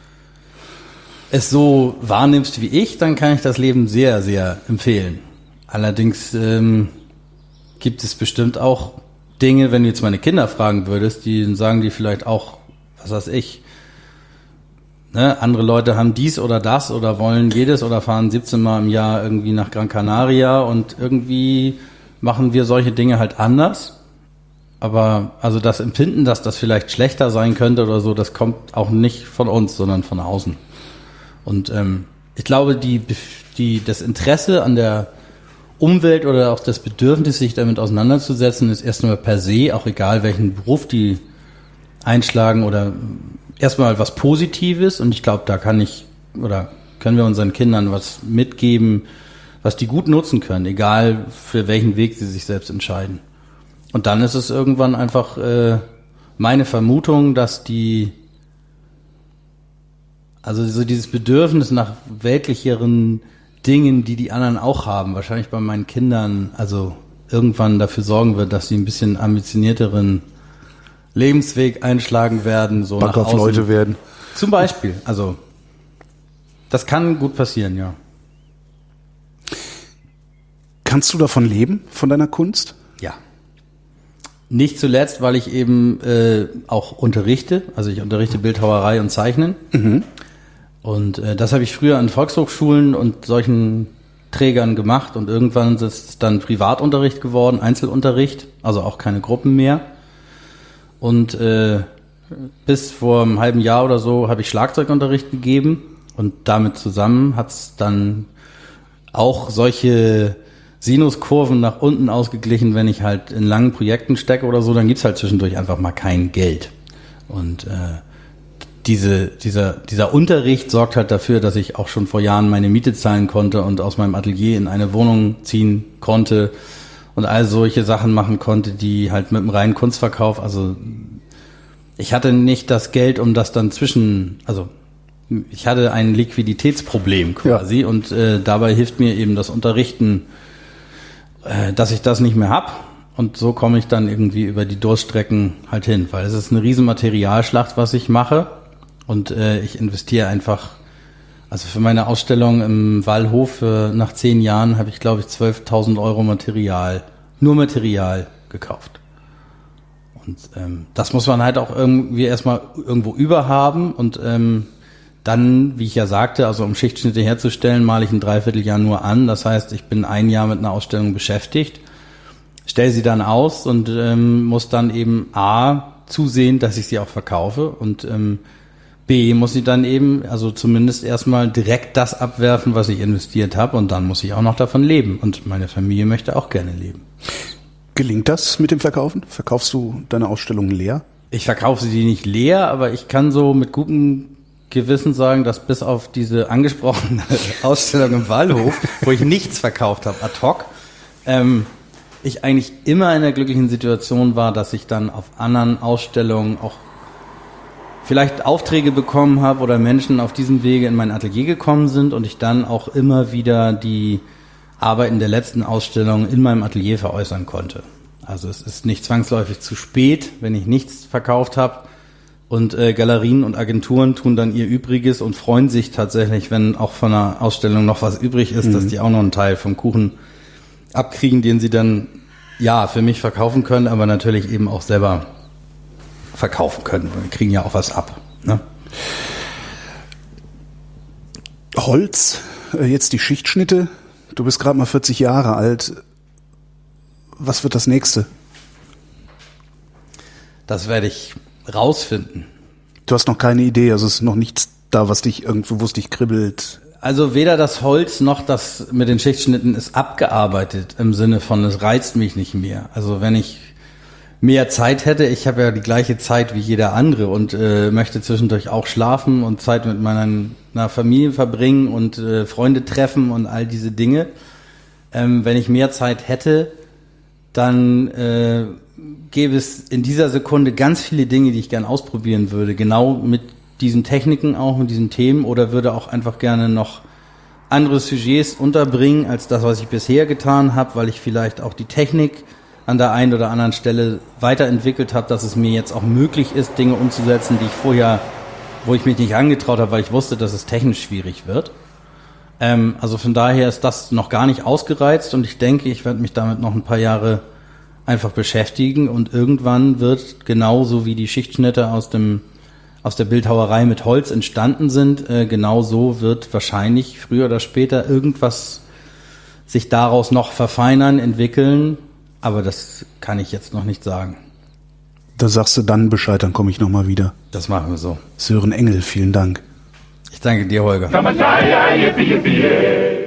C: es so wahrnimmst wie ich, dann kann ich das Leben sehr, sehr empfehlen. Allerdings gibt es bestimmt auch Dinge, wenn du jetzt meine Kinder fragen würdest, die sagen die vielleicht auch, was weiß ich, ne? Andere Leute haben dies oder das oder wollen jedes oder fahren 17 Mal im Jahr irgendwie nach Gran Canaria und irgendwie machen wir solche Dinge halt anders. Aber also das Empfinden, dass das vielleicht schlechter sein könnte oder so, das kommt auch nicht von uns, sondern von außen. Und ich glaube, das Interesse an der Umwelt oder auch das Bedürfnis, sich damit auseinanderzusetzen, ist erstmal per se, auch egal welchen Beruf die einschlagen oder erstmal was Positives. Und ich glaube, da können wir unseren Kindern was mitgeben, was die gut nutzen können, egal für welchen Weg sie sich selbst entscheiden. Und dann ist es irgendwann einfach meine Vermutung, dass also so dieses Bedürfnis nach weltlicheren Dingen, die die anderen auch haben, wahrscheinlich bei meinen Kindern, also irgendwann dafür sorgen wird, dass sie ein bisschen ambitionierteren Lebensweg einschlagen werden, so nach außen.
B: Leute werden.
C: Zum Beispiel, also das kann gut passieren, ja.
B: Kannst du davon leben, von deiner Kunst?
C: Ja. Nicht zuletzt, weil ich eben auch unterrichte, also ich unterrichte Bildhauerei und Zeichnen. Mhm. Und das habe ich früher an Volkshochschulen und solchen Trägern gemacht und irgendwann ist es dann Privatunterricht geworden, Einzelunterricht, also auch keine Gruppen mehr. Und bis vor einem halben Jahr oder so habe ich Schlagzeugunterricht gegeben und damit zusammen hat es dann auch solche Sinuskurven nach unten ausgeglichen, wenn ich halt in langen Projekten stecke oder so, dann gibt's halt zwischendurch einfach mal kein Geld. Und dieser Unterricht sorgt halt dafür, dass ich auch schon vor Jahren meine Miete zahlen konnte und aus meinem Atelier in eine Wohnung ziehen konnte und all solche Sachen machen konnte, die halt mit dem reinen Kunstverkauf, also ich hatte nicht das Geld, um das dann also ich hatte ein Liquiditätsproblem quasi und dabei hilft mir eben das Unterrichten, dass ich das nicht mehr hab und so komme ich dann irgendwie über die Durststrecken halt hin, weil es ist eine riesen Materialschlacht, was ich mache und ich investiere einfach, also für meine Ausstellung im Wallhof nach 10 Jahren habe ich glaube ich 12.000 Euro nur Material gekauft. Und das muss man halt auch irgendwie erstmal irgendwo überhaben und dann, wie ich ja sagte, also um Schichtschnitte herzustellen, male ich ein Dreivierteljahr nur an. Das heißt, ich bin 1 Jahr mit einer Ausstellung beschäftigt, stelle sie dann aus und muss dann eben A, zusehen, dass ich sie auch verkaufe und B, muss ich dann eben, also zumindest erstmal direkt das abwerfen, was ich investiert habe und dann muss ich auch noch davon leben und meine Familie möchte auch gerne leben.
B: Gelingt das mit dem Verkaufen? Verkaufst du deine Ausstellungen leer?
C: Ich verkaufe sie nicht leer, aber ich kann so mit gutem Gewissen sagen, dass bis auf diese angesprochene Ausstellung im Wallhof, wo ich nichts verkauft habe, ad hoc, ich eigentlich immer in der glücklichen Situation war, dass ich dann auf anderen Ausstellungen auch vielleicht Aufträge bekommen habe oder Menschen auf diesem Wege in mein Atelier gekommen sind und ich dann auch immer wieder die Arbeiten der letzten Ausstellung in meinem Atelier veräußern konnte. Also es ist nicht zwangsläufig zu spät, wenn ich nichts verkauft habe. Und Galerien und Agenturen tun dann ihr Übriges und freuen sich tatsächlich, wenn auch von einer Ausstellung noch was übrig ist, dass die auch noch einen Teil vom Kuchen abkriegen, den sie dann ja für mich verkaufen können, aber natürlich eben auch selber verkaufen können. Wir kriegen ja auch was ab. Ne?
B: Holz, jetzt die Schichtschnitte. Du bist gerade mal 40 Jahre alt. Was wird das nächste?
C: Das werde ich rausfinden.
B: Du hast noch keine Idee, also es ist noch nichts da, was dich irgendwo, wo es dich kribbelt.
C: Also weder das Holz noch das mit den Schichtschnitten ist abgearbeitet im Sinne von, es reizt mich nicht mehr. Also wenn ich mehr Zeit hätte, ich habe ja die gleiche Zeit wie jeder andere und möchte zwischendurch auch schlafen und Zeit mit meiner Familie verbringen und Freunde treffen und all diese Dinge. Wenn ich mehr Zeit hätte, dann gäbe es in dieser Sekunde ganz viele Dinge, die ich gern ausprobieren würde, genau mit diesen Techniken auch, mit diesen Themen oder würde auch einfach gerne noch andere Sujets unterbringen als das, was ich bisher getan habe, weil ich vielleicht auch die Technik an der einen oder anderen Stelle weiterentwickelt habe, dass es mir jetzt auch möglich ist, Dinge umzusetzen, die ich vorher, wo ich mich nicht angetraut habe, weil ich wusste, dass es technisch schwierig wird. Also von daher ist das noch gar nicht ausgereizt und ich denke, ich werde mich damit noch ein paar Jahre einfach beschäftigen und irgendwann wird genauso wie die Schichtschnitte aus der Bildhauerei mit Holz entstanden sind, genauso wird wahrscheinlich früher oder später irgendwas sich daraus noch verfeinern, entwickeln, aber das kann ich jetzt noch nicht sagen.
B: Da sagst du dann Bescheid, dann komme ich nochmal wieder.
C: Das machen wir so.
B: Sören Engel, vielen Dank.
C: Ich danke dir, Holger.